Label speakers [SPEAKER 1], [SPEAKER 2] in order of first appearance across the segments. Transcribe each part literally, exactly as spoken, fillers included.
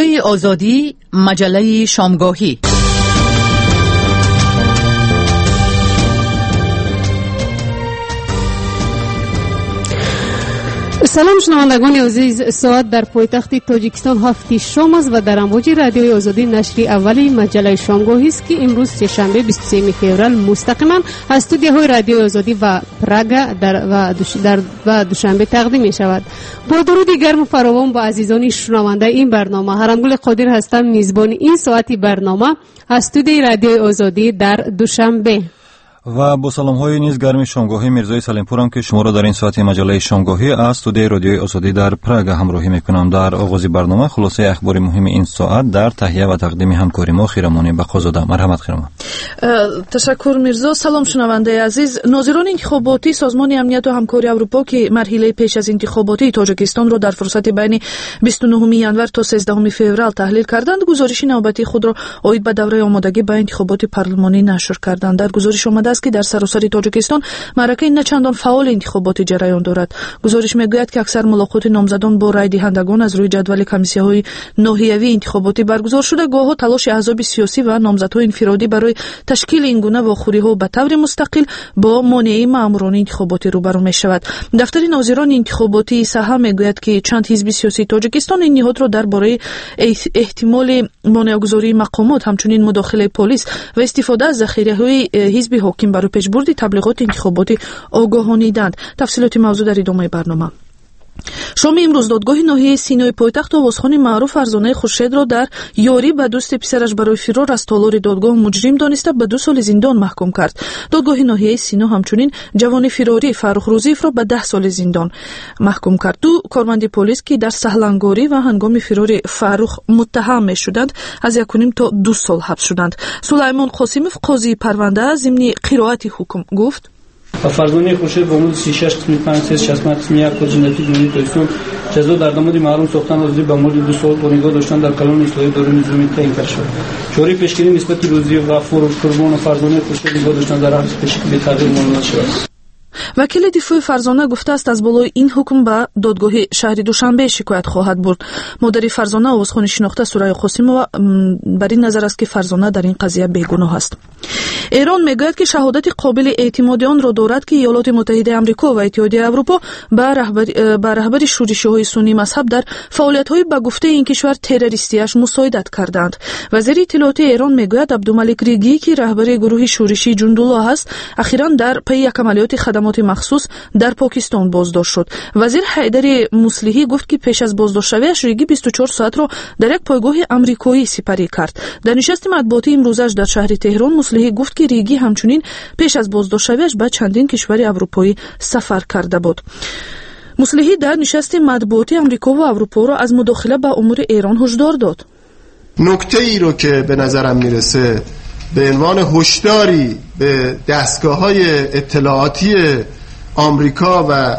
[SPEAKER 1] رادیوی آزادی، مجله شامگاهی.
[SPEAKER 2] سلام شنوندگان عزیز، ساعت در پایتخت تاجیکستان هفت شام است و در امواج رادیوی آزادی نشری اولی مجله شامگاهی است که امروز سه‌شنبه بیست و سوم فوریه مستقیما از استودیوهای رادیوی آزادی و پراگ در و دوش در و دوشنبه تقدیم می شود. با درود گرم فراوان با عزیزان شنونده این برنامه، هرمگل قادر هستم، میزبان این ساعتی برنامه از استودیوی رادیوی آزادی در دوشنبه.
[SPEAKER 3] و با سلام های نیز گرم شامگاهی میرزای سلیمپورم که شما را در این ساعت مجله شامگاهی از استودیوی رادیوی آزادی در پراگ همراهی میکنم. در آغاز برنامه خلاصه اخبار مهم این ساعت در تهیه و تقدیم همکاری ما خیرمانی بقازاده. مرحمت خیرمان.
[SPEAKER 4] تشکر میرزا. سلام شنونده عزیز. ناظران انتخاباتی سازمان امنیت و همکاری اروپا که مرحله پیش از انتخاباتی تاجیکستان را در فرصت بین بیست و نهم ینور تا سیزدهم فوریه تحلیل کردند، گزارش نوبتی خود را عاید به دوره آمادگی به انتخابات پارلمانی نشر کردند. در گزارش آمده است که در سراسر تاجیکستان معرکه نه چندان فعال انتخاباتی جریان دارد. گزارش میگوید که اکثر ملاقات نامزدان با رای دهندگان از روی جدول کمیسی‌های ناحیوی انتخاباتی برگزار شده، گاه‌ها تلاش احزاب سیاسی و نامزدهای انفرادی برای تشکیل این گونه واخوری‌ها به طور مستقل با مانع ماموران انتخاباتی روبرو می‌شود. دفتر ناظران انتخاباتی سها میگوید که چند حزب سیاسی تاجیکستان این نهاد را درباره احتمال مانع‌گذاری مقامات، همچنین مداخله پلیس و استفاده از ذخیره‌های حزب حاکم برای پیشبرد تبلیغات انتخاباتی آگاهانیدند. تفصیلات موضوع در ادامه برنامه. شام امروز دادگاه ناحیه سینای پایتخت آوازخوان معروف فرزانه خورشید را در یاری به دوست پسرش برای فرار از تالار دادگاه مجرم دانسته به دو سال زندان محکوم کرد. دادگاه ناحیه سینا همچنین جوان فراری فرخ روزیف را به ده سال زندان محکوم کرد. دو کارمند پلیس که در سهلنگاری و هنگام فرار فرخ متهم می‌شدند از یک و نیم تا دو سال حبس شدند. سلیمان قاسمов قاضی پرونده ضمن قرائت حکم گفت:
[SPEAKER 5] فرزانه خورشید با مورد سی و شش پنج صفر شصت یک و جنایتی جنایی تایسون جزا در مورد محروم ساختن آزادی به مورد دو سال با نگاه داشتن در کلان اصلاحی دارای نظامی تعیین کرده شد. شوری پیشگیری نسبت روزی و غفور قربان فرزانه خورشید نگاه داشتن در حبس به تغییر معاملات شد.
[SPEAKER 4] وکیل دفاع فرزانه گفته است از بالای این حکم به دادگاه شهر دوشنبه شکایت خواهد برد. مادر فرزانه آوازخوان شناخته سورای قاسمова بر این نظر است که فرزانه در این قضیه بیگناه است. ایران میگوید که شهادت قابل اعتماد آن را دارد که ایالات متحده آمریکا و اتحادیه اروپا به رهبری به رهبری شورش‌های سنی مذهب در فعالیت‌های به گفته این کشور تروریستی‌اش مساعدت کردند. وزیر اطلاعات ایران میگوید عبدالملک ریگی که رهبر گروه شورشی جندالله است، اخیراً در پی یک عملیات خدمات مخصوص در پاکستان بازداشت شد. وزیر حیدر مصلحی گفت که پیش از بازداشت شویش ریگی بیست و چهار ساعت را در یک پایگاه آمریکایی سپری کرد. در نشست مطبوعاتی امروزش در شهر تهران مصلحی گفت که ریگی همچنین پیش از بازداشت شویش به چندین کشور اروپایی سفر کرده بود. مصلحی در نشست مطبوعاتی آمریکا و اروپا را از مداخله به امور ایران هشدار داد.
[SPEAKER 6] نکته ای رو که به نظرم میرسه به عنوان هشداری به دستگاه‌های اطلاعاتی آمریکا و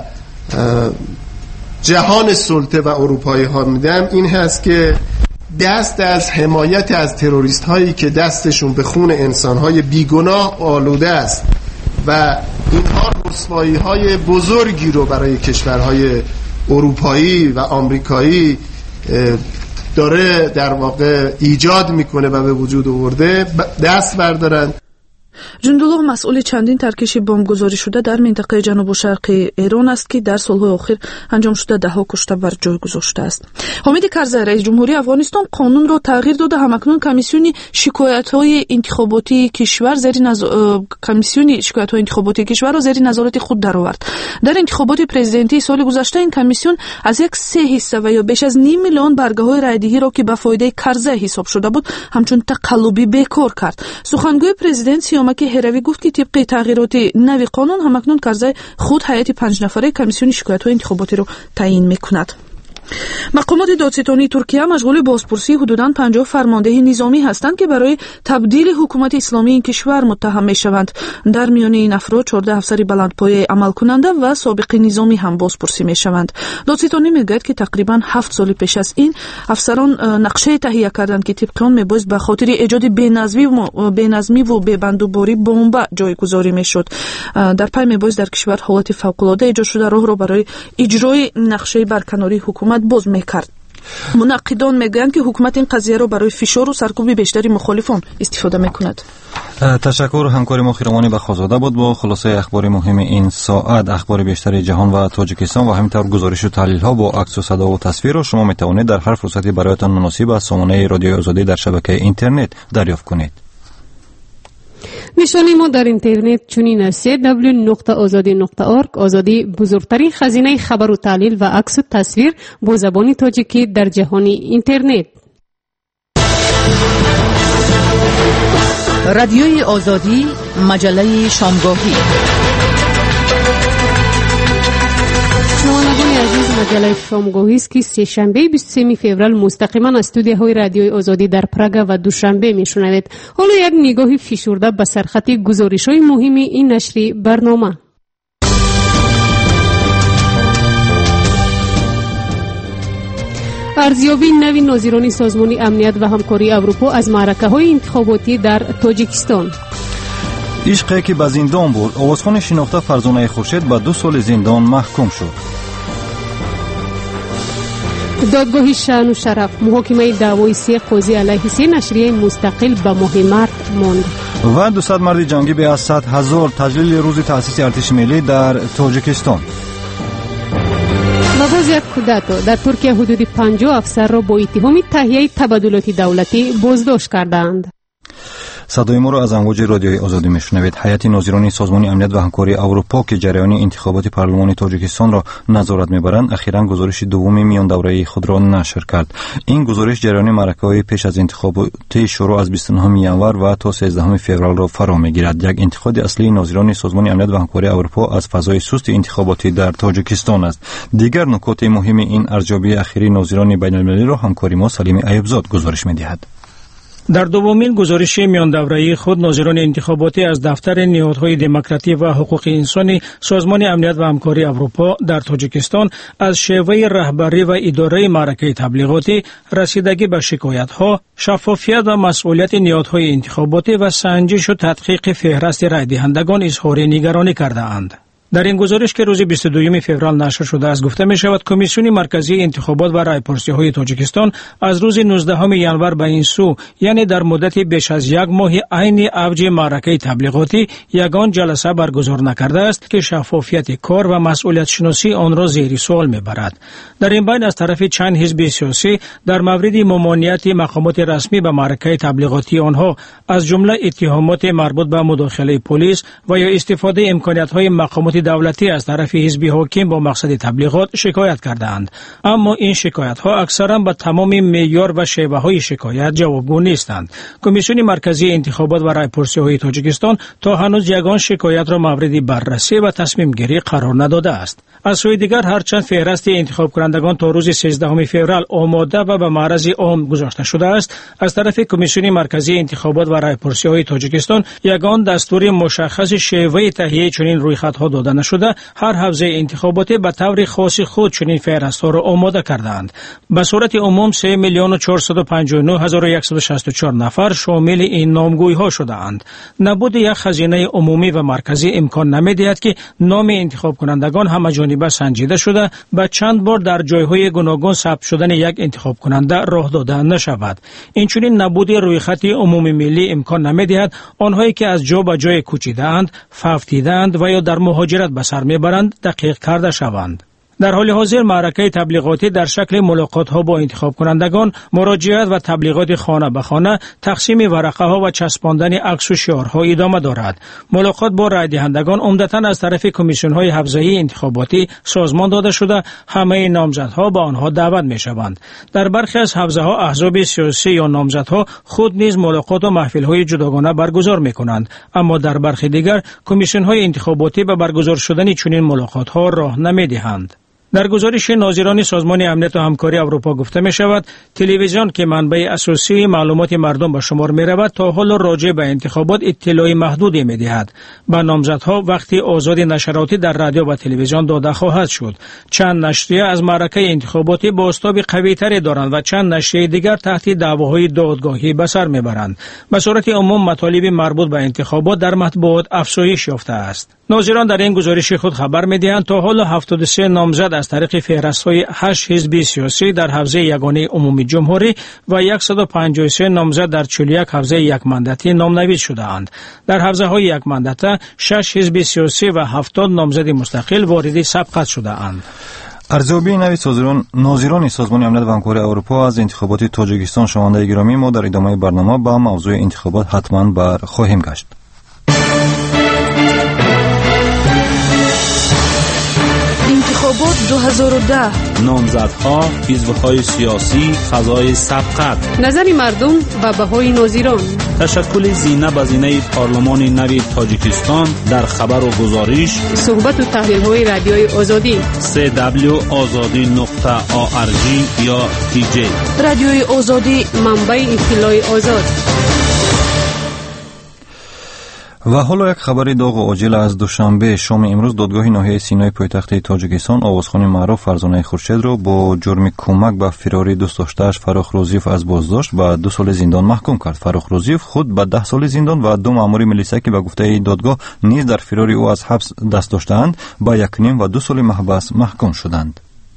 [SPEAKER 6] جهان سلطه و اروپایی ها میدم این هست که دست از حمایت از تروریست هایی که دستشون به خون انسان های بیگناه آلوده است و اینها رسوایی های بزرگی رو برای کشورهای اروپایی و آمریکایی داره در واقع ایجاد میکنه و به وجود آورده دست بردارن.
[SPEAKER 4] جندالله مسئول چندین ترکش بمبگذاری شده در منطقه جنوب و شرق ایران است که در سالهای اخیر انجام شده ده ها کشته بر جای گذاشته است. حامد کرزی رئیس جمهوری افغانستان قانون را تغییر داده. همکنون کمیسیون شکایت‌های انتخاباتی کشور زیر نظ... کمیسیون شکایت‌های انتخاباتی کشور را زیر نظارت خود درآورد. در انتخابات پرزیدنتی سال گذشته این کمیسیون از یک سه حصه و یا بیش از نیم میلیون برگه‌های رایدهی را که به فایده کرزی حساب شده بود همچون تقلبی بیکار کرد. سخنگوی پرزیدنت که هروی گفت که طبق تغییرات نوی قانون همکنون کرزی خود هیئت پنج نفره کمیسیون شکایت‌های انتخاباتی را تعیین می‌کند. مقامات دادستانی ترکیه مشغول بازپرسی حدوداً پنجاه فرمانده نظامی هستند که برای تبدیل حکومت اسلامی این کشور متهم می‌شوند. در میان این افراد چهارده افسر بلندپایه عمل کننده و سابق نظامی هم بازپرسی می‌شوند. دادستانی میگوید که تقریباً هفت سال پیش از این افسران نقشه تهیه کردند که طبق آن میبایست به خاطر ایجاد بی‌نظمی و بی‌نظمی و ببندوباری بمب جایگذاری میشد. در پی میبایست در کشور حالت فوق‌العاده ایجاد شده راه را برای اجرای نقشه برکناری حکومت باز میکرد. منقدان میگویند که حکومت این قضیه را برای فشار و سرکوب بیشتری مخالفان استفاده میکند.
[SPEAKER 3] تشکر. همکاری ما خیروانی بخازاده بود با خلاصه اخبار مهم این ساعت. اخبار بیشتر جهان و تاجیکستان و همینطور گزارش و تحلیل ها با عکس و صدا و تصویر را شما میتوانید در هر فرصتی برایتان مناسب از سامانه رادیوی آزادی در شبکه اینترنت دریافت کنید.
[SPEAKER 2] نشانی ما در اینترنت چنین است: دبلیو نقطه آزادی نقطه اورگ. آزادی بزرگترین خزینه خبر و تحلیل و عکس و تصویر با زبان تاجیکی در جهان اینترنت.
[SPEAKER 1] رادیوی آزادی، مجله شامگاهی.
[SPEAKER 2] شنوندگان عزیز، مجله شامگاهی است که سه شنبه بیست و سوم فوریه مستقیما از استودیوهای رادیوی آزادی در پراگ و دوشنبه میشنوید. حالا یک نگاهی فشرده به سرخط گزارش‌های مهم این نشری برنامه. ارزیابی نوی ناظران سازمان امنیت و همکاری اروپا از معرکه‌های انتخاباتی در تاجیکستان.
[SPEAKER 3] عشقی که به زندان بود، آوازخوان شناخته فرزانه خورشید به دو سال زندان محکوم شد.
[SPEAKER 2] دادگاه شأن و شرف محاکمه دعوای سه قاضی علیه سه نشریه مستقل به ماه مارس ماند.
[SPEAKER 3] و دویست مرد جنگی به از صد هزار تجلیل روز تأسیس ارتش ملی در تاجیکستان.
[SPEAKER 2] و باز یک کودتا در ترکیه حدود پنجاه افسر را با اتهام تهیه تبادلات دولتی بازداشت کردند.
[SPEAKER 3] صدای ما را از امواج رادیوی آزادی میشنوید. هیئت ناظران سازمان امنیت و همکاری اروپا که جریان انتخابات پارلمانی تاجیکستان را نظارت میبرند، اخیراً گزارش دوم میان دوره‌ای خود را نشر کرد. این گزارش جریان معرکه‌های پیش از انتخابات شروع از بیست و نهم ینور و تا سیزدهم فوریه را فرا میگیرد. یک انتقاد اصلی ناظران سازمان امنیت و همکاری اروپا از فضای سست انتخاباتی در تاجیکستان است. دیگر نکات مهم این ارزیابی اخیری ناظران بین‌المللی را همکاری ما سلیم ایوبزاد گزارش می‌دهد.
[SPEAKER 7] در دومین گزارش میان دوره‌ای خود، ناظران انتخاباتی از دفتر نهادهای دموکراسی و حقوق انسانی سازمان امنیت و همکاری اروپا در تاجیکستان از شیوه رهبری و اداره معرکه تبلیغاتی، رسیدگی به شکایت‌ها، شفافیت و مسئولیت نهادهای انتخاباتی و سنجش و تدقیق فهرست رای دهندگان اظهار نگرانی کرده‌اند. در این گزارش که روز بیست و دوم فوریه نشر شده است گفته می شود کمیسیون مرکزی انتخابات و رایپرسی های تاجیکستان از روز نوزدهم ینور به این سو، یعنی در مدت بیش از یک ماه عین اوج معرکه تبلیغاتی، یگان جلسه برگزار نکرده است که شفافیت کار و مسئولیت شناسی آن را زیر سوال می برد. در این بین از طرف چند حزب سیاسی در مورد ممانعت مقامات رسمی به معرکه تبلیغاتی آنها، از جمله اتهامات مربوط به مداخله پلیس و یا استفاده امکانات های مقامات دولتی از طرف حزب حاکم با مقصد تبلیغات شکایت کردند. اما این شکایت ها اکثرا به تمام معیار و شیوه های شکایت جوابگو نیستند. کمیسیون مرکزی انتخابات و رایپرسی های تاجیکستان تا هنوز یگان شکایت را مورد بررسی و تصمیم گیری قرار نداده است. از سوی دیگر هرچند فهرست انتخاب کنندگان تا روز سیزدهم فوریه آماده و به معرض عام گذاشته شده است، از طرف کمیسیون مرکزی انتخابات و رایپرسی های تاجیکستان یگان دستور مشخص شیوه تهیه چنین رویخطها داده نشده. هر حوزه انتخاباتی به طور خاص خود چنین فهرست‌ها را آماده کردند. به صورت عموم سه میلیون و چهارصد و پنجاه و نه هزار و صد و شصت و چهار نفر شامل این نامگویی‌ها شده‌اند. نبود یک خزینه عمومی و مرکزی امکان نمی‌دهد که نام انتخاب کنندگان همه‌جانبه سنجیده شده به چند بار در جای‌های گوناگون ثبت شدن یک انتخاب کننده راه داده نشود. اینچنین نبود رویخط عمومی ملی امکان نمی‌دهد آنهایی که از جا به جای کوچیده‌اند، فوتیدند و یا در مهاجرت به سر میبرند دقیق کرده شوند. در حال حاضر معرکه تبلیغاتی در شکل ملاقات ها با انتخاب کنندگان، مراجعت و تبلیغات خانه به خانه، تقسیم ورقه ها و چسباندن عکس و شعارها ادامه دارد. ملاقات با رای دهندگان عمدتاً از طرف کمیسیون های حوزه‌ای انتخاباتی سازمان داده شده، همه نامزدها به آنها دعوت می شوند. در برخی از حوزه ها احزاب سیاسی یا نامزدها خود نیز ملاقات و محفل های جداگانه برگزار می کنند، اما در برخی دیگر کمیسیون های انتخاباتی به برگزار شدن چنین ملاقات ها راه نمی دهند. در گزارش ناظران سازمان امنیت و همکاری اروپا گفته می شود تلویزیون که منبع اساسی معلومات مردم به شمار می رود تا حال راجع به انتخابات اطلاع محدودی می دهد. به نامزدها وقتی آزاد نشراتی در رادیو و تلویزیون داده خواهد شد. چند نشریه از معرکه انتخاباتی بازتاب قوی تری دارند و چند نشریه دیگر تحت دعواهای دادگاهی به سر می برند. به صورت عموم مطالب مربوط به انتخابات در مطبوعات افزایش یافته است. ناظران در این گزارش خود خبر می‌دهند تا حالا هفتاد و سه نامزد از طریق فهرست‌های هشت حزب سیاسی در حوزه یگانه عمومی جمهوری و صد و پنجاه و سه نامزد در چهل و یک حوزه یک مانداتی نامنویس شده‌اند. در حوزه‌های یک مانداته شش حزب سیاسی و هفتاد نامزد مستقل وارد سبقت شده‌اند.
[SPEAKER 3] ارزیابی نوی ناظران سازمان امنیت و همکاری اروپا از انتخابات تاجیکستان. شنونده گرامی، ما در ادامه برنامه با موضوع انتخابات حتما بر خواهیم گشت.
[SPEAKER 4] انتخابات دو هزار و ده،
[SPEAKER 8] نامزدها، حزب‌های سیاسی، فضای سبقت،
[SPEAKER 2] نظر مردم و بهای ناظران،
[SPEAKER 8] تشکل زینه به زینه پارلمان نوی تاجیکستان در خبر و گزارش،
[SPEAKER 2] صحبت و تحلیل‌های رادیوی آزادی
[SPEAKER 8] سی دبلیو آزادی نقطه آ ار جی یا تی جی.
[SPEAKER 4] رادیوی آزادی،
[SPEAKER 2] منبع اطلاع آزاد.
[SPEAKER 3] و حالا یک خبر داغ و عاجل از دوشنبه شام امروز دادگاه ناحیه سینای پایتخت تاجیکستان آوازخوان معروف فرزانه خورشید را با جرم کمک به فراری دوست داشته‌اش فروخ روزیف از بازداشت و دو سال زندان محکوم کرد. فروخ روزیف خود به ده سال زندان و دو مأمور ملیسا که به گفته دادگاه نیز در فراری او از حبس دست داشتند با یک نیم و دو سال محبس محکوم شدند.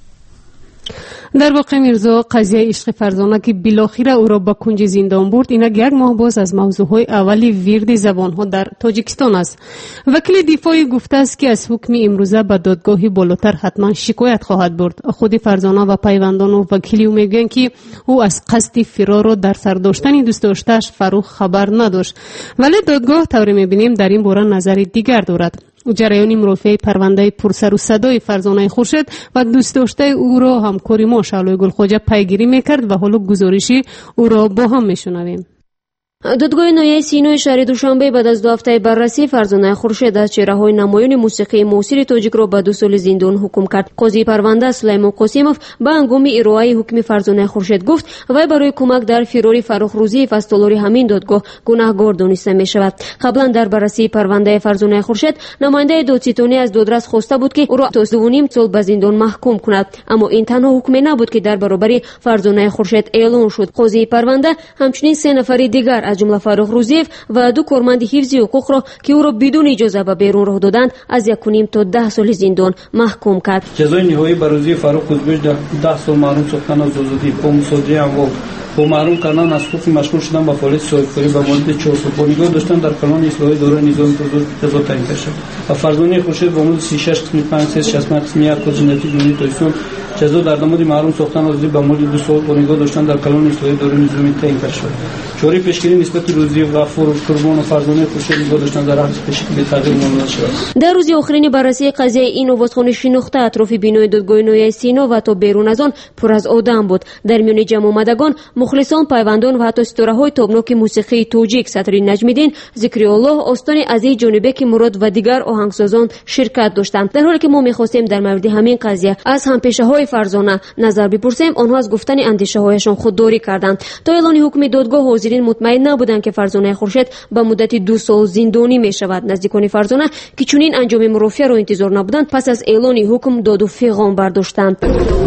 [SPEAKER 2] در واقع میرزا قضیه عشق فرزانه که بالاخره او را به کنج زندان برد، اینک یک ماه باز از موضوعهای اولی ویرد زبانها در تاجیکستان است. وکیل دفاعی گفته است که از حکم امروزه به دادگاه بالاتر حتما شکایت خواهد برد. خود فرزانه و پیوندان و وکیلی او میگویند که او از قصد فرار و در سر داشتن دوست داشته‌اش فروخ خبر نداشت، ولی دادگاه طوری میبینیم در این باره نظر دیگر دارد. جریان مرافعه پرونده پرسر و صدای فرزانه خورشید و دوست داشته او را همکاری ما شعله گلخواجه پیگیری میکرد و حالا گزارشی او را با هم میشنویم.
[SPEAKER 9] دادگاه ناحیه سینای شهر دوشنبه بعد از دو هفته بررسی فرزانه خورشید از چهره‌های نمایان موسیقی معاصر تاجیک را به دو سال زندان حکم کرد. قاضی پرونده سلیمان قاسموف به هنگام ارائه حکم فرزانه خورشید گفت وی برای کمک در فراری فروخ روزیف از تالار همین دادگاه گناهکار دانسته می شود. قبلا در بررسی پرونده فرزانه خورشید نماینده دادستانی از دادرس خواسته بود که او را تا دو نیم سال به زندان محکوم کند، اما این تنها حکم نبود که در برابر فرزانه خورشید اعلان شد. قاضی پرونده همچنین سه نفر دیگر از جمله فروخ روزیف و دو کارمند حفظی حقوق را که او را بدون اجازه به بیرون راه دادند از یک و نیم تا ده سال زندان محکوم کرد.
[SPEAKER 5] جزای نهایی بر روزیف فروخ روزیف ده سال محروم ساختن از آزادی با مصادره اموال با محروم کردن از حقوق مشغول شدن به فعالیت صاحبکاری به مدت چهار سال با نگاه داشتن در کانون اصلاحی دوران نظام جزا تعیین شد. و فرزانه خورشید با مدت سی و شش قسمت پنج صفر شصت قسم یک کد جنایتی جمهوری تاجیکستان جزا در مورد محروم ساختن از آزادی به مدت دو سال با نگاه داشتن در کانون اصلاحی دوران نظام تعیین شد. چوری پیشگیری نسبت روزی و فروخ قربان فرزانه خورشید نگاه داشتن در حبس پیشگیری تغییر معاملات شد.
[SPEAKER 9] در روز آخرین بررسی قضیه این آوازخوان شناخته اطراف بینای دادگاه ناحیه سینا و تا بیرون از آن پر از آدم بود. در میان جمع آمدگان مخلصان، پیوندان و حتی ستاره‌های تابناک موسیقی تاجیک سطری نجمیدین، ذکری الله، آستان عزیز جانبک مراد و دیگر آهنگسازان شرکت داشتند. در حالی که ما می‌خواستیم در مورد همین قضیه از همپیشه‌های فرزانه نظر بپرسیم، آنها از گفتن اندیشه‌هایشان خودداری کردند. تا اعلان حکم دادگاه حاضرین مطمئن نبودند که فرزانه خورشید به مدت دو سال زندانی می‌شود. نزدیکان فرزانه که چنین انجام مرافعه را انتظار نبودند، پس از اعلان حکم داد و فغان برداشتند.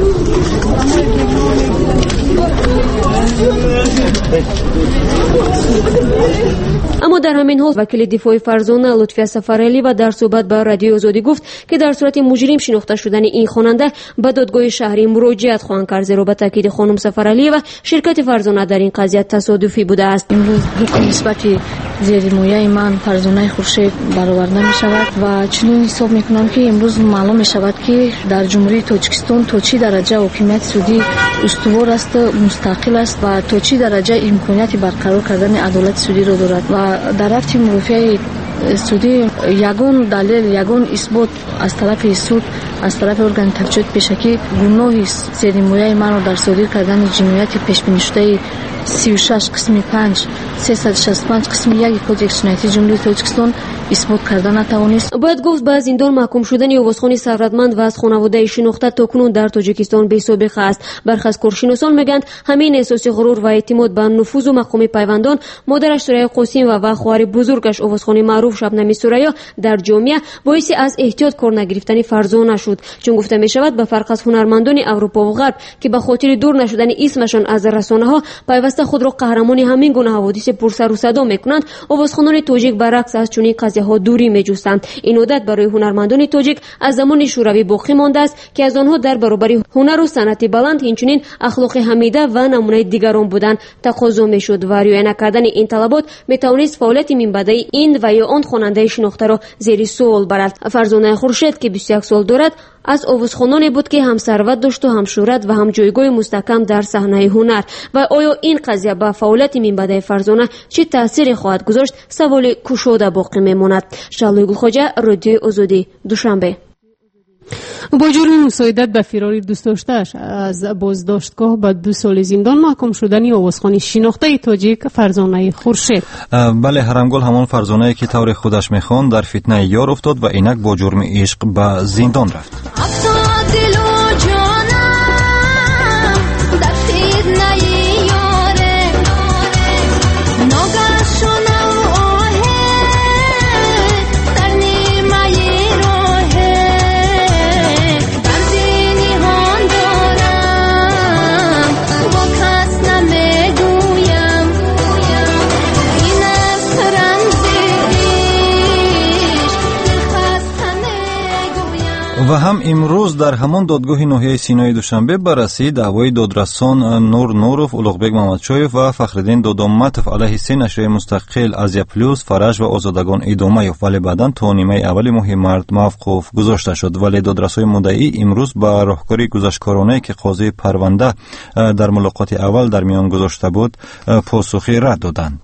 [SPEAKER 9] اما در همین حال وکیل دفاع فرزانه لطفی سفرعلی و در صحبت با رادیو آزادی گفت که در صورت مجرم شناخته شدن این خواننده به دادگاه شهری مراجعت خواهند کرد، زیرا به تاکید خانم سفرعلی و شرکت فرزانه در این قضیه تصادفی بوده است.
[SPEAKER 10] امروز حکم نسبت زیر مویه من فرزانه خورشید برآورده می شود و چنین حساب می کنم که امروز معلوم می شود که در جمهوری تاجیکستان تا چه درجه حکومت سودی استوار است، مستقل است و تا چه درجه امکانیت برقرار کردن عدالت سودی را دارد و در رفت مرافعه سودی یگان دلیل یگان اثبات از طرف سود از طرف ارگان تفجیت پیشکی گناه زیر مویه من را در صادر کردن جنایت پیش بینی شده سی و شش قسم پنج سیصد و شصت و پنج قسم یک کدکس جنایتی جمهوری تاجیکستان اثبات کردن نتوانست.
[SPEAKER 9] باید گفت به زندان محکوم شدن آوازخوان ثروتمند و از خانواده شناخته تاکنون در تاجیکستان بی سابقه است. برخی از کارشناسان میگویند همین احساس غرور و اعتماد به نفوذ و مقام پیوندان، مادرش سوریا قاسم و و خواهر بزرگش آوازخوان معروف شبنم سوریا در جامعه باعث از احتیاط کار نگرفتن فرزانه شد، چون گفته می شود به فرق از هنرمندان اروپا و غرب که به خاطر دور نشدن اسمشان از رسانه‌ها پیوسته خود را قهرمان همین گونه حوادث پلیس پرسر و صدا میکنند، آوازخوانان تاجیک برعکس از چنین قضیه‌ها دوری میجوستند. این عادت برای هنرمندان تاجیک از زمان شوروی باقی مانده است که از آنها در برابر هنر و صنعت بلند همچنین اخلاق حمیده و نمونه دیگران بودند تقاضا میشد و رعایت نکردن این طلبات میتوانست فعالیت منبعی این و یا آن خواننده شناخته را زیر سوال برد. فرزانه خورشید که بیست و یک سال دارد از آوازخوانانی بود که هم ثروت داشت و هم شهرت و هم جایگاه مستحکم در صحنه هنر. و آیا این قضیه به فعالیت منبعی فرزانه چه تأثیری خواهد گذاشت؟ سوال گشوده باقی میماند. شعله گلخواجه، رادیوی آزادی، دوشنبه.
[SPEAKER 2] با جرم مساعدت به فراری دوست داشته‌اش از بازداشتگاه به دو سال زندان محکوم شدن آوازخوان شناخته تاجیک فرزانه خورشید.
[SPEAKER 3] بله، حرمگل همان فرزانه‌ای که طور خودش میخواند در فتنه یار افتاد و اینک با جرم عشق به زندان رفت. و هم امروز در همان دادگاه ناحیه سینای دوشنبه بررسی دعوای دادرسان نور نوروف، اولغبک محمدشایف و فخرالدین دودامتوف علیه سه نشریه مستقل آزیا پلوس، فرج و آزادگان ادامه یافت، ولی بعداً تا نیمه اول ماه مارس موقوف گذاشته شد. ولی دادرسای مدعی امروز با راهکاری گذشتکارانه که قاضی پرونده در ملاقات اول در میان گذاشته بود پاسخی رد دادند.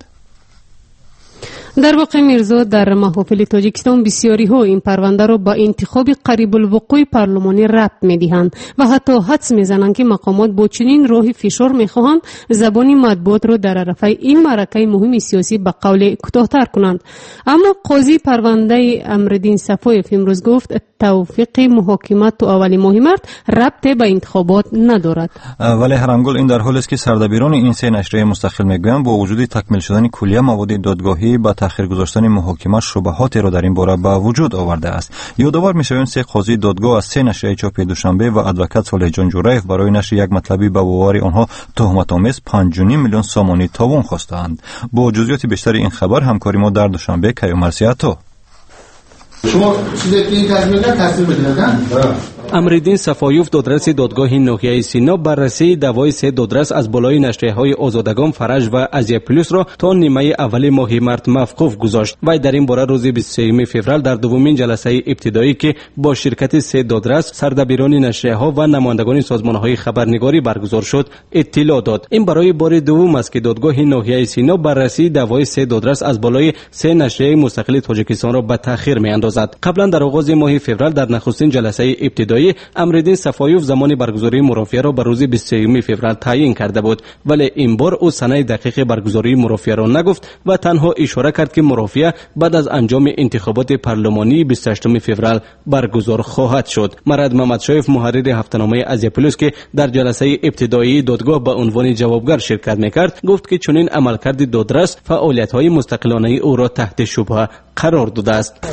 [SPEAKER 2] در واقع میرزا در محافل تاجیکستان بسیاری ها این پرونده را با انتخاب قریب الوقوع پارلمانی ربط میدهند و حتی حدس میزنند که مقامات با چنین راهی فشار میخواهند زبان مطبوعات را در عرفه این معرکه مهم سیاسی به قول کوتاه‌تر کنند. اما قاضی پرونده امرالدین صفایف امروز گفت توفیق محاکمات تو اول ماه مارس ربط به انتخابات ندارد.
[SPEAKER 3] ولی حرمگل این در حالی است که سردبیران این سه نشریه مستقل میگویند با وجود تکمیل شدن کلیه مواد دادگاهی با تأخیر گذاشتن محاکمه شبهاتی را در این باره به وجود آورده است. یادآور می‌شویم سه قاضی دادگاه از سه نشریه چاپی دوشنبه و ادوکات صالح جان جورایف برای نشر یک مطلبی به واری آنها تهمت‌آمیز پنج و نیم میلیون سامانی تاوان خواستند. با جزئیات بیشتر این خبر همکاری ما در دوشنبه کیو مرسیاتو.
[SPEAKER 11] شما چیزی که این تصمیم گرفتن تصمیم بدید.
[SPEAKER 12] امرالدین صفایف دادرس دادگاه ناحیه سینا بررسی دعوای سه دادرس از بالای نشریه‌های آزادگان، فرج و آزیا پلوس را تا نیمه اول ماه مارس موقوف گذاشت. و در این باره روز بیست و سوم فوریه در دومین جلسه ابتدایی که با شرکت سه دادرس، سردبیران نشریه‌ها و نمایندگان سازمان‌های خبرنگاری برگزار شد اطلاع داد. این برای بار دوم است که دادگاه ناحیه سینا بررسی دعوای سه دادرس از بالای سه نشریه مستقل تاجیکستان را به تأخیر می‌اندازد. قبلا در آغاز ماه فوریه در نخستین جلسه ابتدایی امرالدین صفایف زمان برگزاری مرافعه را بر روز بیست و سوم فوریه تعیین کرده بود، ولی این بار او سنه دقیق برگزاری مرافعه را نگفت و تنها اشاره کرد که مرافعه بعد از انجام انتخابات پارلمانی بیست و هشتم فوریه برگزار خواهد شد. مراد محمدشایف، محرر هفته‌نامه آزیا پلوس که در جلسه ابتدایی دادگاه به عنوان جوابگر شرکت می‌کرد، گفت که چنین عملکرد دادرس فعالیت‌های مستقلانه او را تحت شبهه قرار داده است.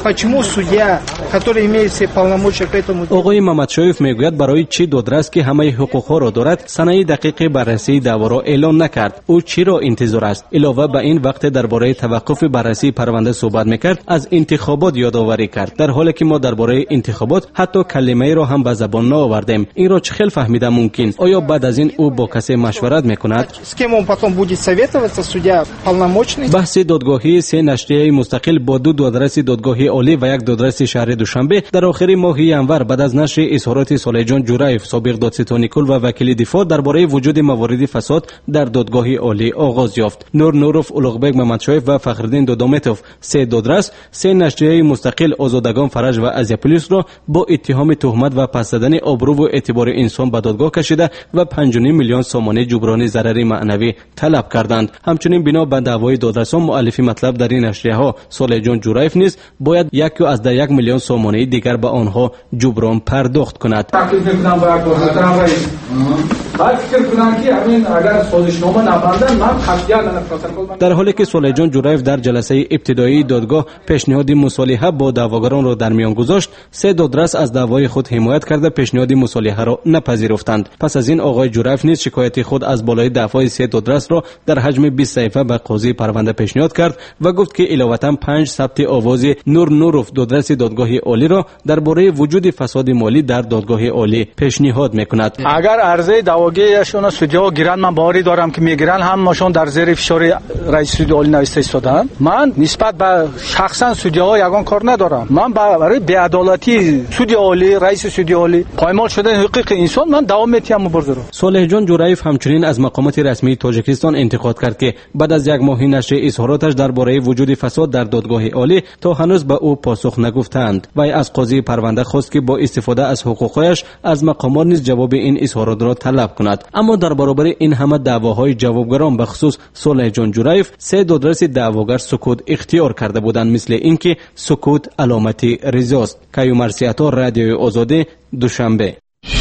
[SPEAKER 12] آقای محمدشایف میگوید برای چی دادرس که همه حقوق‌ها را دارد سنه دقیق بررسی دعوا را اعلام نکرد؟ او چی را انتظار است؟ علاوه بر این وقت درباره توقف بررسی پرونده صحبت میکرد، از انتخابات یادآوری کرد، در حالی که ما درباره انتخابات حتی کلمه‌ای را هم به زبان نآوردیم. این را چه خیل فهمیده ممکن؟ آیا بعد از این او با کسی مشورت میکند؟ بحث دادگاهی سه نشریه مستقل با دو دادرس دادگاهی عالی و یک دادرس شهر دوشنبه در آخر ماه ینور بعد از نشر اظهارات صالح جان جورایف، سابق دادستان نیکول و وکیل دفاع درباره وجود موارد فساد در دادگاه عالی آغاز یافت. نور نوروف، اولغبک محمدشایف و فخرالدین دودامتوف، سه دادرس سه نشریه مستقل آزادگان، فرج و آزیا پلوس را با اتهام تهمت و پس دادن آبرو و اعتبار انسان به دادگاه کشیده و پنج و نیم میلیون سامانه جبران ضرر معنوی طلب کردند. همچنین بنا به دعوای دادرسان مؤلف مطلب در این نشریه ها صالح جان جورایف نیز باید یک و از یک میلیون سامانه دیگر به آنها جبران پرداخت پرداخت کند.
[SPEAKER 13] تکلیف میکنم با یک بازرگان رئیس. بعد فکر کنم که همین اگر سازشنامه نبندن من قطعا نفرستم.
[SPEAKER 12] در حالی که صالح جان جورایف در جلسه ابتدایی دادگاه پیشنهاد مصالحه با دعواگران را در میان گذاشت، سه دادرس از دعوای خود حمایت کرده پیشنهاد مصالحه را نپذیرفتند. پس از این آقای جورایف نیز شکایت خود از بالای دعوای سه دادرس را در حجم بیست صفحه به قاضی پرونده پیشنهاد کرد و گفت که علاوه پنج ثبت آواز نور نوروف دادرس دادگاه عالی را درباره وجود فساد مالی در دادگاه عالی پیشنهاد میکند.
[SPEAKER 14] اگر عرضه دعواگیشون سودیا گیرند، من باوری دارم که میگیرن، هم ماشون در زیر فشار رئیس سود عالی نوشته ایستادن. من نسبت به شخصا سودیا یگان کار ندارم. من برای بی‌عدالتی سود عالی، رئیس سود عالی پایمال شدن حقوق انسان من دوام میتیم مبارزه.
[SPEAKER 12] صالح جان جورایف همچنین از مقامات رسمی تاجیکستان انتقاد کرد که بعد از یک ماه نشر اظهاراتش درباره وجود فساد در دادگاه عالی تا هنوز به او پاسخ نگفتند. وی از قاضی پرونده خواست که با استفاده از حقوقش از مقامات نیز جواب این اظهارات را طلب کند. اما در برابر این همه دعواهای جوابگران به خصوص صالح جان جورایف، سه دادرس دعواگر سکوت اختیار کرده بودند، مثل اینکه سکوت علامتی رضاست. کیومرث عطا، رادیوی آزادی، دوشنبه.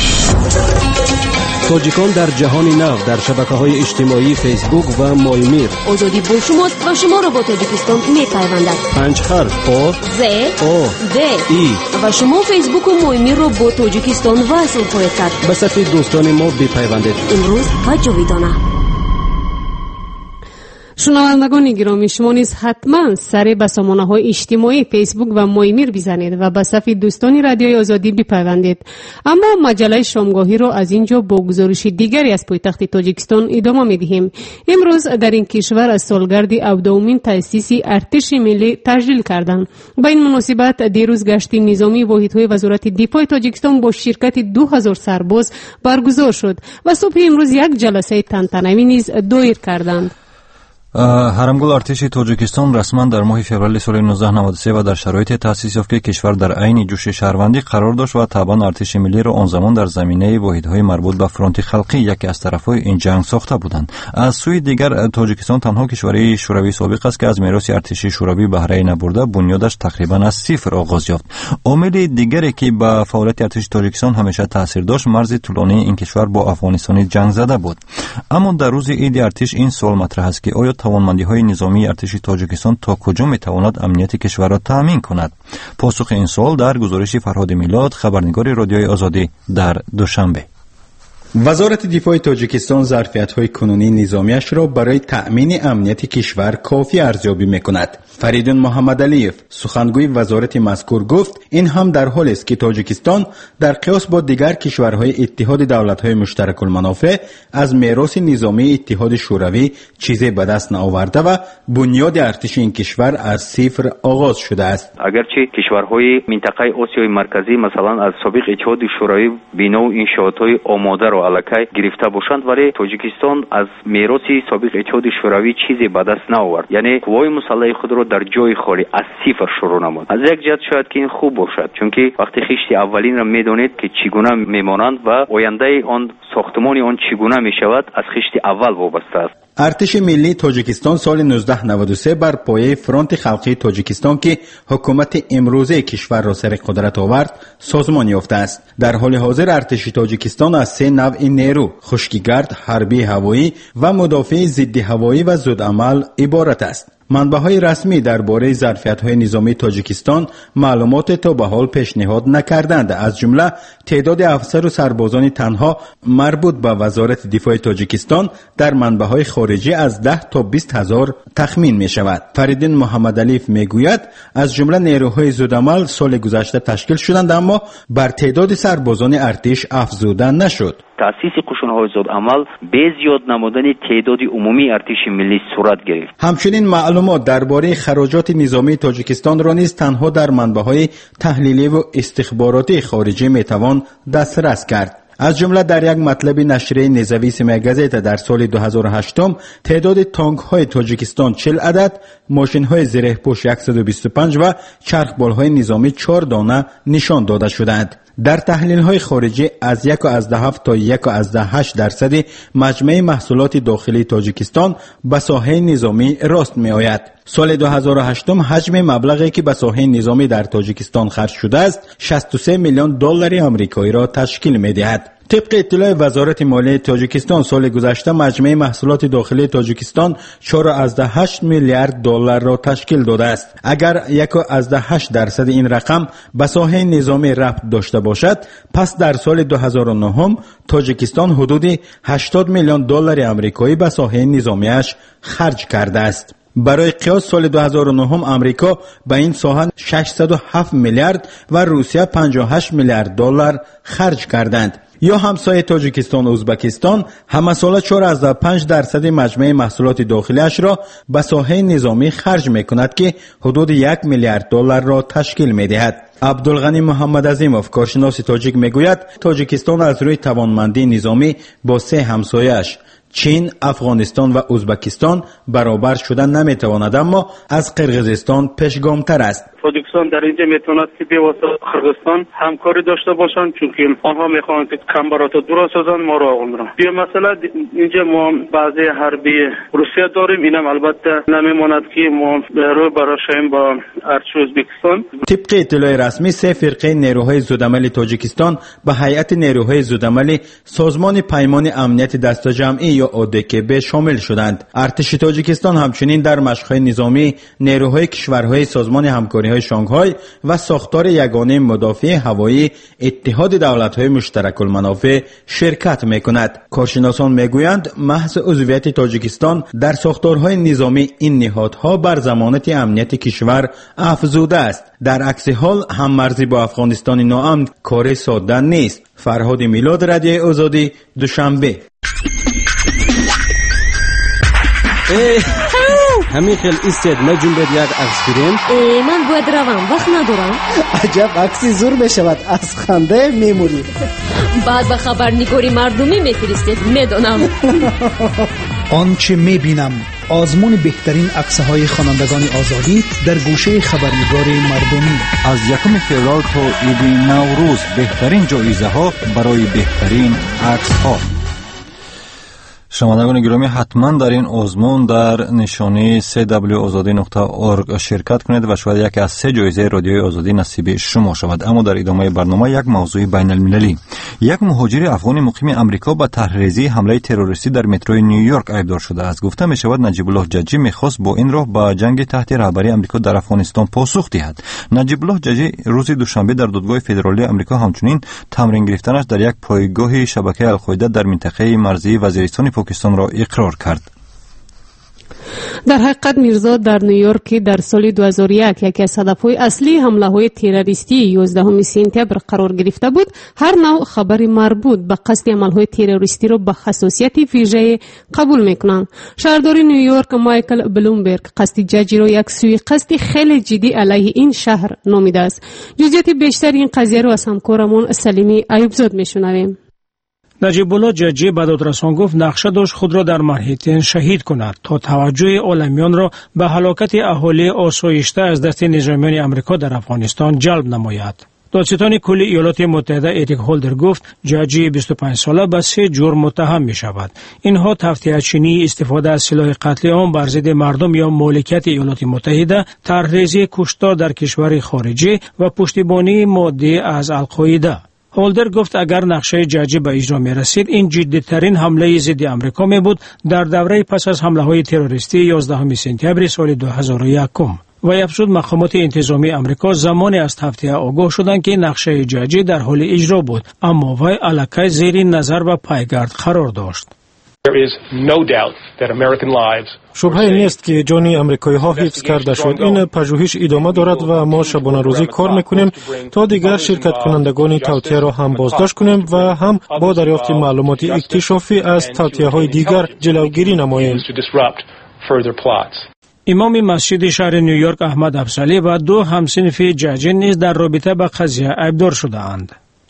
[SPEAKER 12] تاجیکان در جهان نو در شبکه‌های اجتماعی فیسبوک و مایمیر.
[SPEAKER 9] آزادی با شماست و شما را با تاجیکستان می‌پیوندد.
[SPEAKER 12] پنج حرف آ
[SPEAKER 9] ز
[SPEAKER 12] آ
[SPEAKER 9] د
[SPEAKER 12] ای
[SPEAKER 9] و شما فیسبوک و مایمیر را با تاجیکستان وصل خواهید کرد.
[SPEAKER 12] به صف دوستان ما بپیوندید.
[SPEAKER 9] امروز و جاویدانه.
[SPEAKER 2] شنوندگان گرامی، شما نیز حتما سر به سامانه‌های اجتماعی فیسبوک و مایمیر بزنید و به صف دوستان رادیوی آزادی بپیوندید. اما مجله شامگاهی را از اینجا با گزارش دیگری از پایتخت تاجیکستان ادامه می‌دهیم. امروز در این کشور از سالگرد هفدهمین تأسیس ارتش ملی تجلیل کردند. با این مناسبت دیروز گشت نظامی واحدهای وزارت دفاع تاجیکستان با شرکت دو هزار سرباز برگزار شد و صبح امروز یک جلسه تنتنوی نیز دایر کردند.
[SPEAKER 3] حرمگل ارتش تاجیکستان رسما در ماه فوریه سال نوزده نود و سه و در شرایط تأسیس یافته کشور در عین جوش شهروندی قرار داشت و طبعا ارتش ملی را آن زمان در زمینه واحدهای مربوط به فرانت خلقی یکی از طرفهای این جنگ ساخته بودند. از سوی دیگر تاجیکستان تنها کشوری شوروی سابق است که از میراث ارتش شوروی بهره نبرده بنیادش تقریبا از صفر آغاز یافت. عامل دیگری که به فعالیت ارتش تاجیکستان همیشه تاثیر داشت مرز طولانی این کشور با افغانستان جنگ زده بود. اما در روز عید ارتش این سوال مطرح است که آیا توانمندی‌های نظامی ارتش تاجیکستان تا کجا می‌تواند امنیت کشور را تامین کند؟ پاسخ این سوال در گزارش فرهاد میلاد، خبرنگار رادیوی آزادی در دوشنبه.
[SPEAKER 15] وزارت دفاع تاجیکستان ظرفیت‌های کنونی نظامیش را برای تأمین امنیت کشور کافی ارزیابی می‌کند. فریدون محمد علیف، سخنگوی وزارت مذکور، گفت این هم در حالی است که تاجیکستان در قیاس با دیگر کشورهای اتحاد دولت‌های مشترک المنافع از میراث نظامی اتحاد شوروی چیزی به دست نآورده و بنیاد ارتش این کشور از صفر آغاز شده است.
[SPEAKER 16] اگرچه کشورهای منطقه آسیای مرکزی مثلا از سابق اتحاد شوروی بنا و انشاءات‌های آماده را الکی گرفته باشند، ولی تاجیکستان از میراث سابق اتحاد شوروی چیزی به دست نآورد، یعنی قوای مسلح خود را در جای خالی از صفر شروع نمود. از یک جهت شاید که این خوب باشد، چون که وقتی خشت اولین را میدونید که چگونه میمانند و آینده آن ساختمان آن چگونه میشود از خشت اول وابسته است.
[SPEAKER 15] ارتش ملی تاجیکستان سال نوزده نود و سه بر پایه فرانت خلقی تاجیکستان که حکومت امروزه کشور را سر قدرت آورد سازمان یافته است. در حال حاضر ارتش تاجیکستان از سه نوع نیرو، خشکیگرد، حربی هوایی و مدافع ضد هوایی و زودعمل عبارت است. منبع‌های رسمی درباره ظرفیت‌های نظامی تاجیکستان معلومات تا به حال پیشنهاد نکردند. از جمله تعداد افسر و سربازان تنها مربوط به وزارت دفاع تاجیکستان در منبع‌های خارجی از ده تا بیست هزار تخمین می شود. فریدین محمد علیف می گوید از جمله نیروهای زودعمل سال گذشته تشکیل شدند اما بر تعداد سربازان ارتش افزوده نشد.
[SPEAKER 16] تأسیس قشون‌های زودعمل به زیاد نمودن تعداد عمومی ارتش ملی صورت گرفت.
[SPEAKER 15] همچنین معلومات درباره خراجات نظامی تاجیکستان را نیز تنها در منبع‌های تحلیلی و استخباراتی خارجی می توان دسترس کرد. از جمله در یک مطلب نشریه نزویس مگزیت در سال دو هزار و هشت تعداد تانک های تاجیکستان چهل عدد، ماشین های زره پوش صد و بیست و پنج و چرخ بال های نظامی چهار دانه نشان داده شدند. در تحلیل‌های خارجی از یک و از ده هفت تا یک و از ده هشت درصد مجموع محصولات داخلی تاجیکستان به ساحه نظامی راست می‌آید. سال دو هزار و هشت حجم مبلغی که به ساحه نظامی در تاجیکستان خرج شده است شصت و سه میلیون دلار آمریکایی را تشکیل می‌دهد. طبق اطلاع وزارت مالیه تاجیکستان سال گذشته مجموع محصولات داخلی تاجیکستان چهار و از ده هشت میلیارد دلار را تشکیل داده است. اگر یک و از ده هشت درصد این رقم به ساحه نظامی ربط داشته باشد، پس در سال دو هزار و نه تاجیکستان حدود هشتاد میلیون دلار آمریکایی به ساحه نظامیش خرج کرده است. برای قیاس سال دو هزار و نه آمریکا به این ساحه ششصد و هفت میلیارد و روسیه پنجاه و هشت میلیارد دلار خرج کردند. یا همسایه تاجیکستان و ازبکستان همه ساله چهار و از ده پنج درصد مجموع محصولات داخلیش را به ساحه نظامی خرج میکند که حدود یک میلیارد دلار را تشکیل میدهد. عبدالغنی محمد عظیموف کارشناس تاجیک میگوید تاجیکستان از روی توانمندی نظامی با سه همسایه‌اش چین، افغانستان و ازبکستان برابر شدن نمیتواند، اما از قرقیزستان پیشگامتر است.
[SPEAKER 17] تاجیکستان در اینجا میتواند که به واسطه قرقیزستان همکاری داشته باشند، چون که آنها میخواهند که کمبرات درست سازند ما را آغوندن. بیا مثلا اینجا ما بعضی حربی روسیه داریم، اینم البته نمیماند که ما روی براشیم با ارتش ازبکستان.
[SPEAKER 15] طبق اطلاع رسمی سه فرقه نیروهای زودعمل تاجیکستان به هیئت نیروهای زودعمل سازمان پیمان امنیت دست جمعی یا اودکب شامل شدند. ارتش تاجیکستان همچنین در مشق‌های نظامی نیروهای کشورهای سازمان همکاری شانگهای و ساختار یگانه مدافع هوایی اتحاد دولت‌های مشترک المنافع شرکت می‌کند. کارشناسان می‌گویند محض عضویت تاجیکستان در ساختارهای نظامی این نهادها بر ضمانت امنیت کشور افزوده است. در عکس حال هم‌مرزی با افغانستان ناامن کار ساده نیست. فرهاد میلاد، رادیو آزادی، دوشنبه.
[SPEAKER 12] همین خیلی ایستید نجوم بید یک عکس گیریم.
[SPEAKER 9] من باید روم، وقت ندارم.
[SPEAKER 18] عجب عکسی زور بشود از خنده میموری.
[SPEAKER 9] بعد به خبرنگاری مردمی میفرستید، میدونم.
[SPEAKER 19] آنچه میبینم آزمون بهترین عکس‌های خوانندگان آزادی در گوشه خبرنگاری مردمی.
[SPEAKER 3] از یکم فوریه تا عید نوروز بهترین جایزه ها برای بهترین عکس ها. شنوندگان گرامی، حتما در این آزمون در نشانی سی دبلیو آزادی نقطه اورگ شرکت کنید و شاید یکی از سه جایزه رادیوی آزادی نصیب شما شود. اما در ادامه برنامه یک موضوع بین المللی. یک مهاجر افغانی مقیم امریکا با طرحریزی حمله تروریستی در متروی نیویورک ایبدار شده است. گفته می شود نجیب الله ججی می‌خواست با این راه با جنگ تحت رهبری امریکا در افغانستان پاسخ دهد. نجیب الله ججی روز دوشنبه در دادگاه فدرالی امریکا همچنین تمرین گرفتنش در یک پایگاه شبکه القاعده در منطقه مرزی وزیرستان پاکستان را اقرار کرد.
[SPEAKER 2] در حقیقت میرزا در نیویورک در سال دو هزار و یک یکی از هدفهای اصلی حمله‌های تروریستی یازدهم سپتامبر قرار گرفته بود. هر نوع خبر مربوط به قصد عملهای تروریستی را به خصوصیت ویژه قبول میکنند. شهردار نیویورک مایکل بلومبرگ قصد ججی را یک سوی قصد خیلی جدی علیه این شهر نامیده است. جزئیات بیشتر این قضیه را از همکارمون سلیمی ایوبزاد میشنویم.
[SPEAKER 7] نجیب الله ججی به دادرسان گفت نقشه داشت خود را در منهتن شهید کند تا توجه عالمیان را به هلاکت اهالی آسایشته از دست نظامیان امریکا در افغانستان جلب نماید. دادستان کلی ایالات متحده اریک هولدر گفت ججی بیست و پنج ساله به سه جرم متهم می شود. اینها تفتیه چینی، استفاده از سلاح قتل عام بر ضد مردم یا مالکیت ایالات متحده، طرحریزی کشتار در کشور خارجی و پشتیبانی مادی از القاعده. هولدر گفت اگر نقشه ججی به اجرا می رسید این جدی‌ترین حمله ضد آمریکا می بود در دوره پس از حمله های تروریستی یازدهم سپتامبر سال دو هزار و یک. و افزود مقامات انتظامی آمریکا زمانی از تفتیه آگاه شدند که نقشه ججی در حال اجرا بود، اما وی الکی زیر نظر و پایگرد قرار داشت.
[SPEAKER 20] شبهه نیست که جان امریکایی ها حفظ کرده شد. این پژوهش ادامه دارد و ما شبانه روزی کار میکنیم تا دیگر شرکت کنندگان توطئه را هم بازداشت کنیم و هم با دریافت معلومات اکتشافی از توطئه های دیگر جلوگیری نماییم.
[SPEAKER 7] امام مسجد شهر نیویورک احمد افضلی و دو همصنف ججی نیز در رابطه با قضیه ایبدار شده‌اند.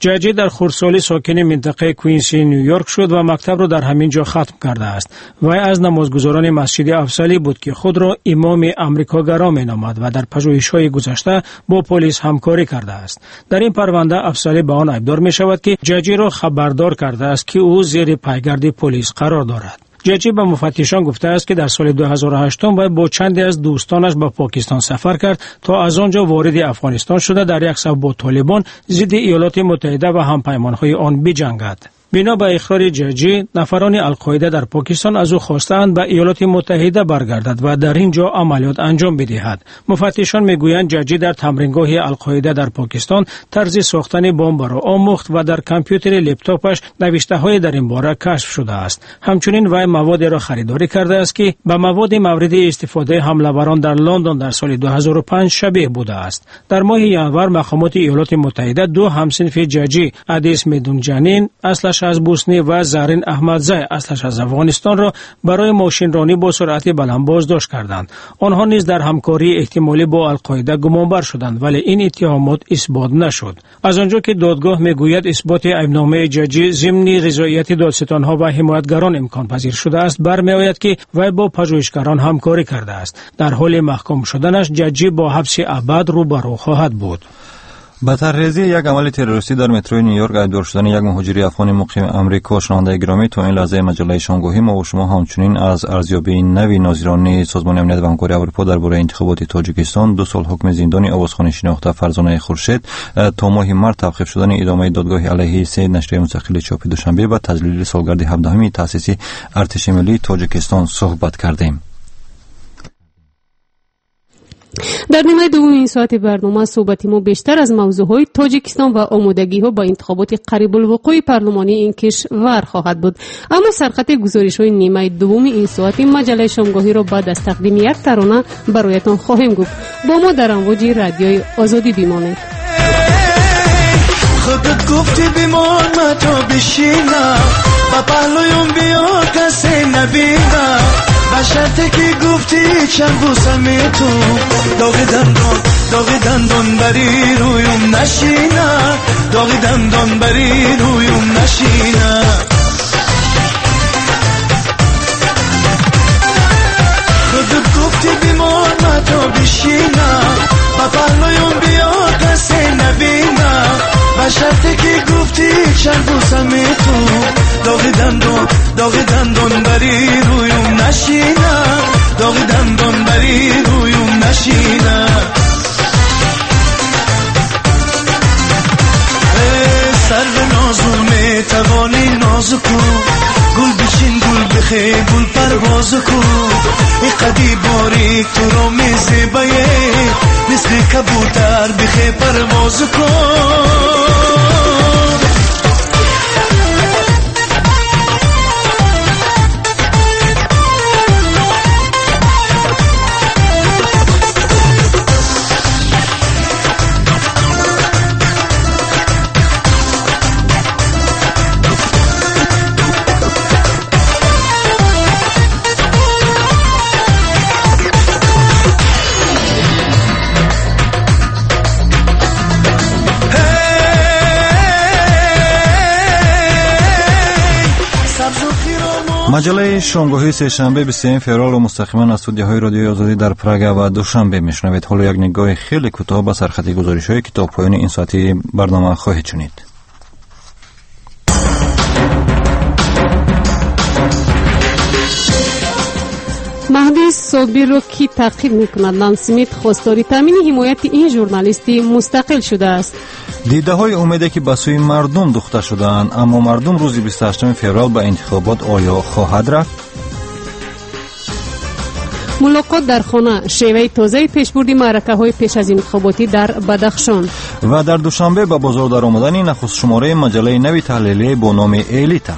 [SPEAKER 7] جاجی در خردسالی ساکن منطقه کوینسی نیویورک شد و مکتب را در همین جا ختم کرده است. وی از نمازگزاران مسجد افضلی بود که خود را امام امریکاگرا مینامد و در پژوهش‌های گذشته با پلیس همکاری کرده است. در این پرونده افضلی به آن ایبدار می شود که جاجی را خبردار کرده است که او زیر پایگرد پلیس قرار دارد. جاجی به مفتشان گفته است که در سال دو هزار و هشت و با چندی از دوستانش به پاکستان سفر کرد تا از آنجا وارد افغانستان شده در یک صف با طالبان ضد ایالات متحده و همپیمانهای آن بجنگد. بنا به اقرار جاجی، نفران القاعده در پاکستان از او خواستند به ایالات متحده برگردد و در اینجا عملیات انجام بدهد. مفتشان میگویند جاجی در تمرینگاه القاعده در پاکستان طرز ساختن بمب را آموخت و در کامپیوتر لپتاپش نوشته‌های در این باره کشف شده است. همچنین وی مواد را خریداری کرده است که به مواد مورد استفاده حمله‌وران در لندن در سال دو هزار و پنج شبیه بوده است. در ماه ژانویه مقامات ایالات متحده دو همسنف جاجی، ادیس میدون جنین اصلش از بوسنی و زرین احمدزی اصلش از افغانستان را برای ماشین رانی با سرعت بلند بازداشت کردند. آنها نیز در همکاری احتمالی با القاعده گمانبر شدند ولی این اتهامات اثبات نشد. از آنجا که دادگاه میگوید اثبات ایبنامه جاجی ضمن رضایت دادستانها و حمایتگران امکان پذیر شده است، برمیآید که وی با پژوهشگران همکاری کرده است. در حال محکوم شدنش جاجی با حبس ابد روبرو خواهد بود.
[SPEAKER 3] به طرحریزی یک عمل تروریستی در متروی نیویورک ایبدار شدن یک مهاجر افغانی مقیم امریکا، شنونده گرامی، تا این لحظه مجله شامگاهی ما و شما همچنین از ارزیابی نوی ناظران سازمان امنیت و همکاری اروپا درباره انتخابات تاجیکستان، دو سال حکم زندانی آوازخوان شناخته فرزانه خورشید، تا ماه مارس توقیف شدن ادامه دادگاه علیه سه نشریه مستقل چاپی دوشنبه و تجلیل سالگرد هفدهمین تأسیس ارتش ملی تاجیکستان صحبت کردیم.
[SPEAKER 2] در نیمه دوم این ساعت برنامه صحبت ما بیشتر از موضوعهای تاجیکستان و آمادگی ها با انتخابات قریب الوقوع پارلمانی این کشور خواهد بود. اما سرخط گزارش های نیمه دوم این ساعت مجله شامگاهی را بعد از تقدیم یک ترانه برایتان خواهیم گفت. با ما در امواج رادیوی آزادی بمانید.
[SPEAKER 21] خودت گفتی بیمان ما تو بشینم با پهلویم بیا کسی نبینم با شرطی که گفتی چند بوسمی تو داغ دندان داغ دندان بری رویم نشینم داغ دندان بری رویم نشینم خودت گفتی بیمان ما تو بشینم با پهلویم بیا کسی نبینم با شرطی که گفتی چند بوسمی تو داغ دندان داغ دندان بری رویم نشینم داغ دندان بری رویم نشینم سر به نازو می توانی نازو کن گل بچین گل بخی گل پروازو کن ای قدی باریک تو رو می زیبایه مثل کبوتر بخی پروازو کن
[SPEAKER 3] مجله شامگاهی سه شنبه بیست و سوم فوریه مستقیما از استودیوهای رادیوی آزادی در پراگ و دوشنبه میشنوید. حالا یک نگاه خیلی کوتاه به سرخط گزارش‌های کتاب پایان این ساعتی برنامه خواهید شنید.
[SPEAKER 2] مهدی صابر را کی تعقیب میکند؟ نان سمیت خواستار تامین حمایت این ژورنالیستی مستقل شده است.
[SPEAKER 3] دیده های امیده که به سوی مردم دوخته شدند، اما مردم روز بیست و هشتم فوریه به انتخابات آیا خواهد رفت؟
[SPEAKER 2] ملاقات در خانه، شیوه تازه پیشبردی معرکه های پیش از انتخاباتی در بدخشان.
[SPEAKER 3] و در دوشنبه به بازار در آمدن نخست شماره مجله نوی تحلیلی با نام الیتا.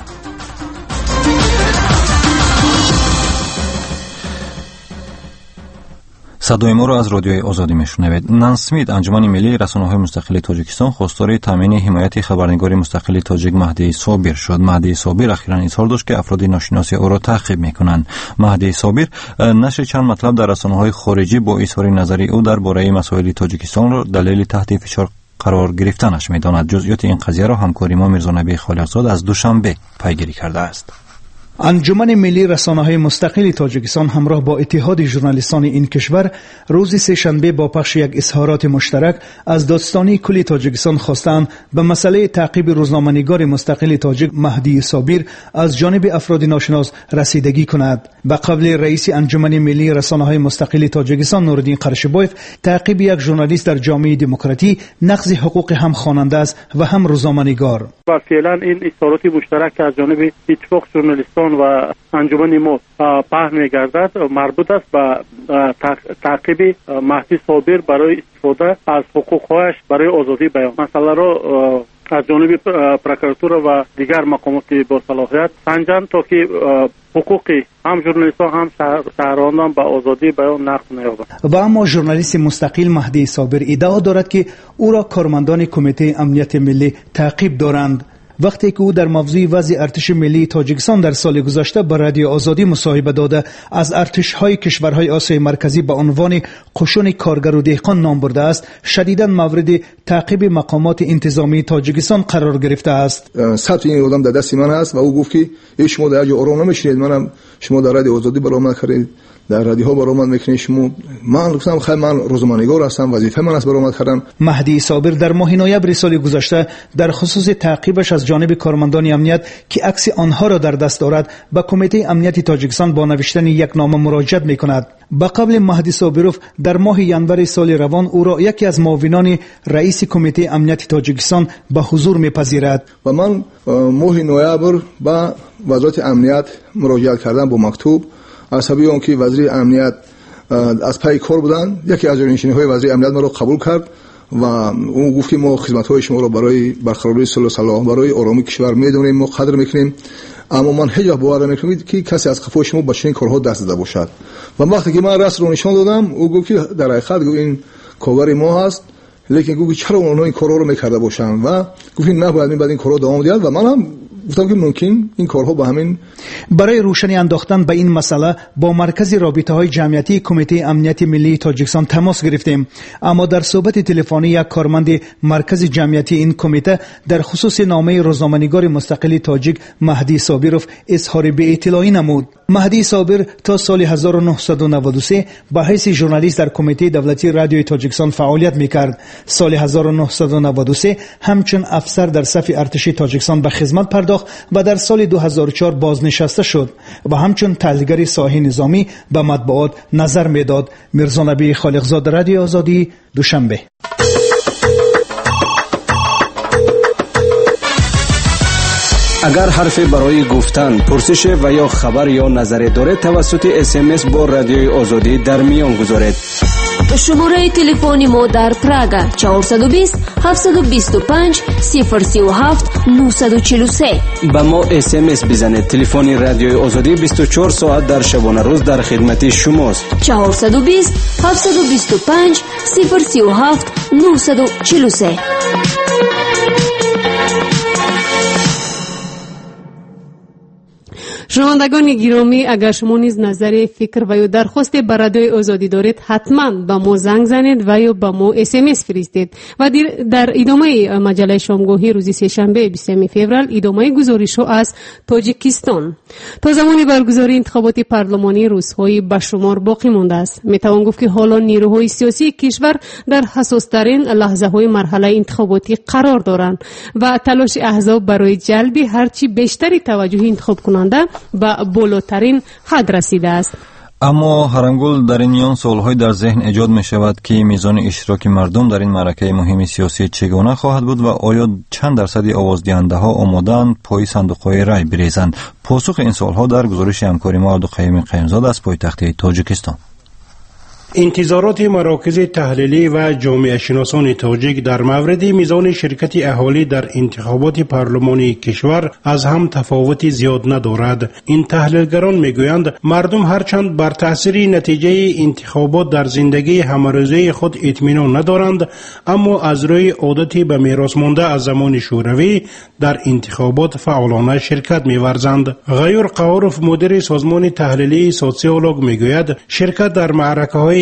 [SPEAKER 3] صدای ما را از رادیوی آزادی میشنوید. نان سمیت انجمن ملی رسانه‌های مستقل تاجیکستان خواستار تامین حمایت خبرنگار مستقل تاجیک مهدی صابر شد. مهدی صابر اخیراً اظهار داشت که افراد ناشناس او را تعقیب میکنند. مهدی صابر نشر چند مطلب در رسانه‌های خارجی با اظهار نظری او درباره مسائل تاجیکستان را دلیل تحت فشار قرار گرفتنش می‌داند. جزئیات این قضیه را همکاری ما میرزا نبی خالقزاد از دوشنبه پیگیری کرده است.
[SPEAKER 19] انجمن ملی رسانه‌های مستقل تاجیکستان همراه با اتحاد ژورنالیستان این کشور روز سه‌شنبه با پخش یک اظهارات مشترک از دادستانی کل تاجیکستان خواستند به مسئله تعقیب روزنامه‌نگار مستقل تاجیک مهدی صابر از جانب افراد ناشناس رسیدگی کند. به قول رئیس انجمن ملی رسانه‌های مستقل تاجیکستان نورالدین قرشبایف، تعقیب یک ژورنالیست در جامعه دموکراتی نقض حقوق هم خواننده است و هم روزنامه‌نگار.
[SPEAKER 17] و فعلا این اظهارات مشترک از جانب اتفاق ژورنالیستان و انجمن ما پهن می‌گردد مربوط است به تعقیب مهدی صابر برای استفاده از حقوق‌هایش برای آزادی بیان. مسئله را از جانب پروکراتور و دیگر مقامات با صلاحیت سنجند تا که حقوق هم ژورنالیستان هم شهروندان به آزادی بیان نقض نیابد.
[SPEAKER 19] و اما ژورنالیست مستقل مهدی صابر ادعا دارد که او را کارمندان کمیته امنیت ملی تعقیب دارند. وقتی که او در موضوع وضع ارتش ملی تاجیکستان در سال گذشته به رادیو آزادی مصاحبه داده، از ارتش‌های کشورهای آسیای مرکزی به عنوان قشون کارگر و دهقان نام برده است، شدیداً مورد تعقیب مقامات انتظامی تاجیکستان قرار گرفته است.
[SPEAKER 6] ثبت این آدم در دست من است و او گفت که شما در جای آرام نمیشید، منم شما در رادیو آزادی برآمد کردید، در رادیوها برآمد میکنید شما. من گفتم خیر من روزنامه‌نگار هستم، وظیفه من است برآمد کردن. مهدی
[SPEAKER 19] صابر در ماه نوامبر سال گذشته در خصوص تعقیبش از جانب کارمندان امنیت که عکس آنها را در دست دارد به کمیته امنیت تاجیکستان با نوشتن یک نامه مراجعه میکند. به قول مهدی صابروف در ماه ژانویه سال روان او را یکی از معاونان رئیس کمیته امنیت تاجیکستان به حضور میپذیرد
[SPEAKER 6] و من ماه نوامبر به وزارت امنیت مراجعه کردم با مکتوب از سبب آنکه وزیر امنیت از پای کار بودند. یکی از جانشین‌های وزیر امنیت ما را قبول کرد و اون گفت که ما خدمت‌های شما را برای برقراری صلح و صلاح برای آرامی کشور می‌دونیم، ما قدر می‌کنیم، اما من هیچ باور نمی‌کنم که کسی از قفای شما به چنین کارها دست داده باشد. و وقتی که من راست رو نشان دادم او گفت که در حقیقت این کاور ما هست، لیکن گفت چرا اونها این کارها رو می‌کرده باشند و گفت نباید این بعد این کارها ادامه دهد و منم گفتم که ممکن این کارها با همین.
[SPEAKER 19] برای روشنی انداختن به این مسئله با مرکز رابطه‌های جمعیتی کمیته امنیت ملی تاجیکستان تماس گرفتیم، اما در صحبت تلفنی یک کارمند مرکز جمعیتی این کمیته در خصوص نامه روزنامه‌نگار مستقل تاجیک مهدی صابروف اظهار بی‌اطلاعی نمود. مهدی صابر تا سال هزار و نهصد و نود و سه به حیث ژورنالیست در کمیته دولتی رادیوی تاجیکستان فعالیت می‌کرد. سال هزار و نهصد و نود و سه همچون افسر در صف ارتش تاجیکستان به خدمت پرداخت و در سال دو هزار و چهار بازنشسته شد و همچون تحلیلگر ساحه نظامی به مطبوعات نظر میداد. میرزا نبی خالقزاد، رادیو آزادی، دوشنبه.
[SPEAKER 12] اگر حرفی برای گفتن، پرسش و یا خبر یا نظری دارید توسط اس ام اس با رادیوی آزادی در میان گذارید.
[SPEAKER 9] شماره تلفنی ما در پراگ چهارصد و بیست هفتصد و بیست و پنج صفر سی و هفت نهصد و چهل و سه.
[SPEAKER 12] با ما اس ام اس بزنید. تلفن رادیوی آزادی بیست و چهار ساعت در شبانه روز در خدمت شماست.
[SPEAKER 9] چهارصد و بیست هفتصد و بیست و پنج صفر سی و هفت نهصد و چهل و سه.
[SPEAKER 2] شنوندگان گرامی، اگر شما نیز نظر، فکر و یا درخواست به رادیوی آزادی دارید، حتما به ما زنگ زنید و یا به ما اس ام اس فرستید. و در ادامه مجله شامگاهی روز سه‌شنبه بیستم فوریه ادامه گزارش ها از تاجیکستان. تا زمان برگزاری انتخابات پارلمانی روزهای به شمار باقی مانده است. می توان گفت که حالا نیروهای سیاسی کشور در حساس ترین لحظه های مرحله انتخاباتی قرار دارند و تلاش احزاب برای جلب هرچی بیشتری توجه انتخاب کننده به بالاترین حد رسیده است.
[SPEAKER 3] اما هرانگل در این میان سوال‌های در ذهن ایجاد می شود که میزان اشتراک مردم در این معرکه مهم سیاسی چگونه خواهد بود و آیا چند درصدی آوازدهنده ها آماده‌اند پای صندوق‌های رای بریزند؟ پاسخ این سوال‌ها در گزارش همکاری ما عبدالقیوم قیمزاد از پایتخت تاجیکستان.
[SPEAKER 20] انتظارات مراکز تحلیلی و جامعه شناسان تاجیک در مورد میزان شرکت اهالی در انتخابات پارلمانی کشور از هم تفاوتی زیاد ندارد. این تحلیلگران میگویند مردم هرچند بر تاثیر نتیجه انتخابات در زندگی همروزه خود اطمینان ندارند، اما از روی عادتی به میراث مانده از زمان شوروی در انتخابات فعالانه شرکت می‌ورزند. غیور قهارف، مدیر سازمان تحلیلی سوسیولوژ، میگوید شرکت در معرکه‌های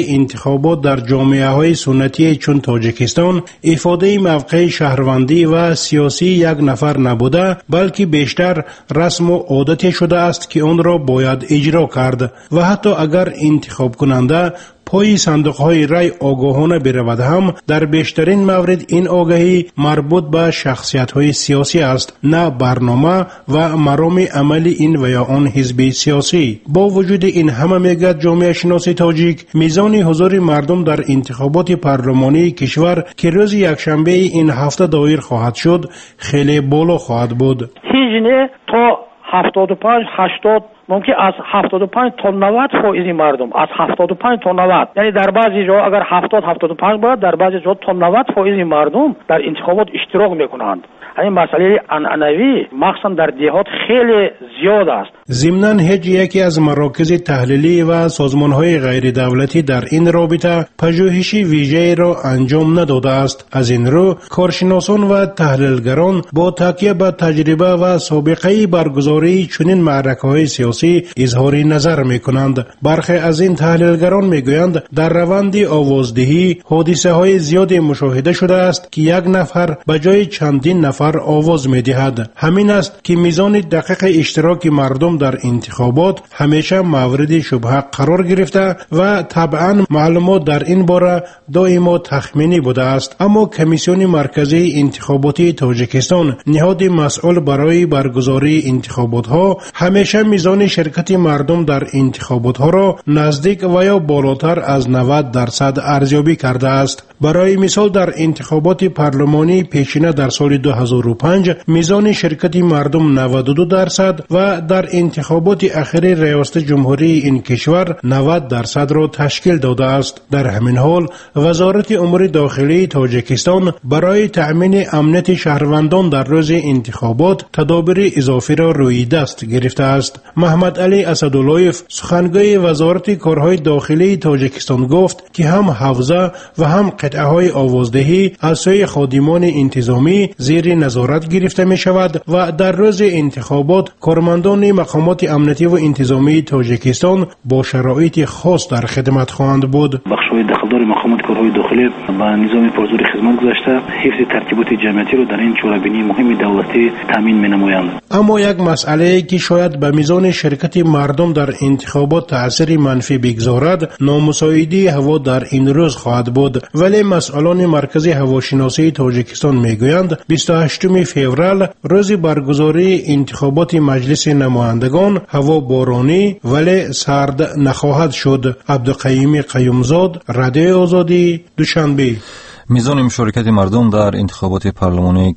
[SPEAKER 1] انتخابات در جامعه‌های سنتی چون تاجیکستان افاده موقع شهروندی و سیاسی یک نفر نبوده، بلکه بیشتر رسم و عادتی شده است که آن را باید اجرا کرد و حتی اگر انتخاب کننده پای صندوق‌های رای آگاهانه برود هم در بیشترین موارد این آگاهی مربوط به شخصیت‌های سیاسی است، نه برنامه و مرام عمل این و یا آن حزب سیاسی. با وجود این همه میگه جامعه شناسی تاجیک میزان حضور مردم در انتخابات پارلمانی کشور که روز یکشنبه این هفته دایر خواهد شد خیلی بالا خواهد بود.
[SPEAKER 22] هیچ نه تا هفتاد و پنج هشتاد ممکن از هفتاد و پنج تا نود فایز مردم از هفتاد و پنج تا نود، یعنی در بعضی جا اگر هفتاد هفتاد و پنج بود در بعضی جا تا نود فایز مردم در انتخابات اشتراک میکنند. این مسئله عنعنوی مخصوصا در دیهات خیلی زیاد است.
[SPEAKER 1] ضمناً هیچ یکی از مراکز تحلیلی و سازمان‌های غیر دولتی در این رابطه پژوهش ویژه‌ای را انجام نداده است. از این رو کارشناسان و تحلیلگران با تکیه به تجربه و سابقه برگزاری چنین معرکه‌های سیاسی اظهار نظر می‌کنند. برخی از این تحلیلگران می‌گویند در روند آوازدهی حادثه‌های زیادی مشاهده شده است که یک نفر به جای چندین نفر آواز می‌دهد. همین است که میزان دقیق اشتراک مردم در انتخابات همیشه مورد شبهه قرار گرفته و طبعا معلومات در این باره دائما تخمینی بوده است. اما کمیسیون مرکزی انتخاباتی تاجیکستان، نهاد مسئول برای برگزاری انتخابات ها، همیشه میزان شرکت مردم در انتخابات ها را نزدیک و یا بالاتر از نود درصد ارزیابی کرده است. برای مثال در انتخابات پارلمانی پیشینه در سال دو هزار و پنج میزان شرکت مردم نود و دو درصد و در انتخابات اخیر ریاست جمهوری این کشور نود درصد را تشکیل داده است. در همین حال وزارت امور داخلی تاجیکستان برای تأمین امنیت شهروندان در روز انتخابات تدابیر اضافی را روی دست گرفته است. محمد علی اسداللهیف سخنگوی وزارت کارهای داخلی تاجیکستان گفت که هم حوزه و هم قطعه های آوازدهی از سوی خادمان انتظامی زیر نظارت گرفته می شود و در روز انتخابات کارمندان مقامات امنیتی و انتظامی تاجیکستان با شرایط خاص در خدمت خواهند بود.
[SPEAKER 23] بخش‌های داخلدار مقامات کارهای داخلی با نظام پرزور خدمت گذاشته حفظ ترتیبات جمعیتی را در این چاره‌بینی مهم دولتی تامین می‌نمایند.
[SPEAKER 1] اما یک مسئله که شاید به میزان شرکت مردم در انتخابات تأثیر منفی بگذارد نامساعدی هوا در این روز خواهد بود، ولی مسئولان مرکز هواشناسی تاجیکستان میگویند بیست و هشتم فوریه روز برگزاری انتخابات مجلس نمایندگان هوا بارانی ولی سرد نخواهد شد. عبدالقیوم قیومزاد، رادیو آزادی، دوشنبه.
[SPEAKER 3] میزان مشارکت مردم در انتخابات پارلمانی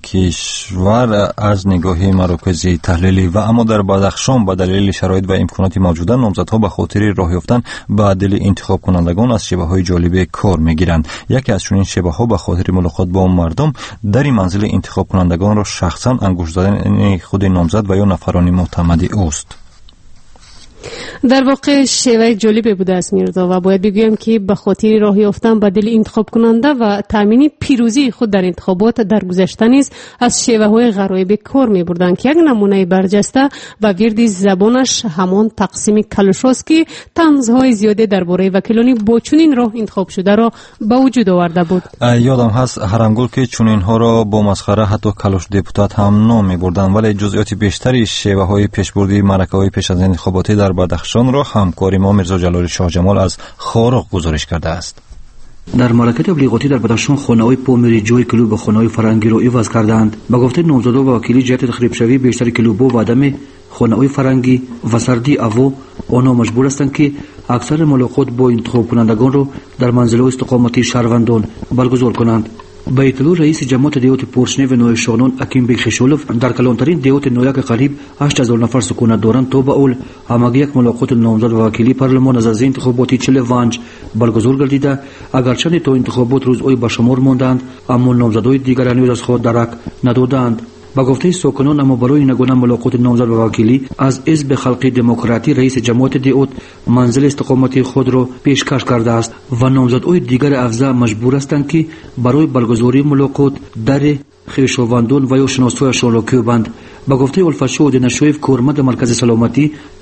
[SPEAKER 3] کشور از نگاه مراکز تحلیلی و اما در بدخشان به دلیل شرایط و امکانات موجوده نامزدها به خاطر راه یافتن به دل انتخاب کنندگان از شیوه‌های جالب کار میگیرند. یکی از چنین شیوه‌ها به خاطر ملاقات با مردم در منزل انتخاب کنندگان را شخصا انگشت زدن خود نامزد و یا نفران معتمد اوست.
[SPEAKER 2] در واقع شیوه جالبی بوده است میرزا و باید بگویم که به خاطر راه یافتن به دل انتخاب کننده و تامین پیروزی خود در انتخابات در گذشته نیز از شیوه های غرایب کار می بردند که یک نمونه برجسته و ورد زبانش همان تقسیم کلوشاست که طنزهای زیاده درباره وکیلانی با چنین راه انتخاب شده را به وجود آورده بود.
[SPEAKER 3] یادم هست هرانگل که چنین ها را با مسخره حتی کلوش دپوتات هم نام می بردند، ولی جزئیات بیشتری شیوه های پیشبردی معرکه های پیش از انتخاباتی در بدخشان را همکاری ما میرزا جلال شاه جمال از خارق گزارش کرده است.
[SPEAKER 24] در معرکه تبلیغاتی در بدخشان خانه‌های پومری جوی کلوب و خانه‌های فرنگی را عوض کردند. به گفته نامزدا و وکیلی جهت تخریب شوی بیشتر کلوب‌ها و عدم خانه‌های فرنگی و سردی اوو آنها مجبور هستند که اکثر ملاقات با انتخاب کنندگان را در منزل‌های استقامتی شهروندان برگزار کنند. با اطلاع رئیس جماعت دیوت پورشنه و نوع شانون اکیم بیگ خشولوف در کلانترین دیوت نویاک قریب هشت هزار نفر سکونت دارند تا به اول همگی یک ملاقات نامزد و وکیلی پارلمان از انتخاباتی چل وانج برگزار گردیده. اگرچه تا انتخابات روزهای به شمار ماندند اما نامزدهای دیگر هنوز از خود درک ندادند. با گفته ساکنان اما برای این گونه ملاقات نامزد و وکیلی از حزب خلقی دموکراتی رئیس جماعت دیوت منزل استقامتی خود را پیشکش کرده است و نامزدهای دیگر افزا مجبور هستند که برای برگزاری ملاقات در خویشاوندان و یا شناسایشان را کوبند. با گفته الفشود نشویف کارمند مرکز سلامتی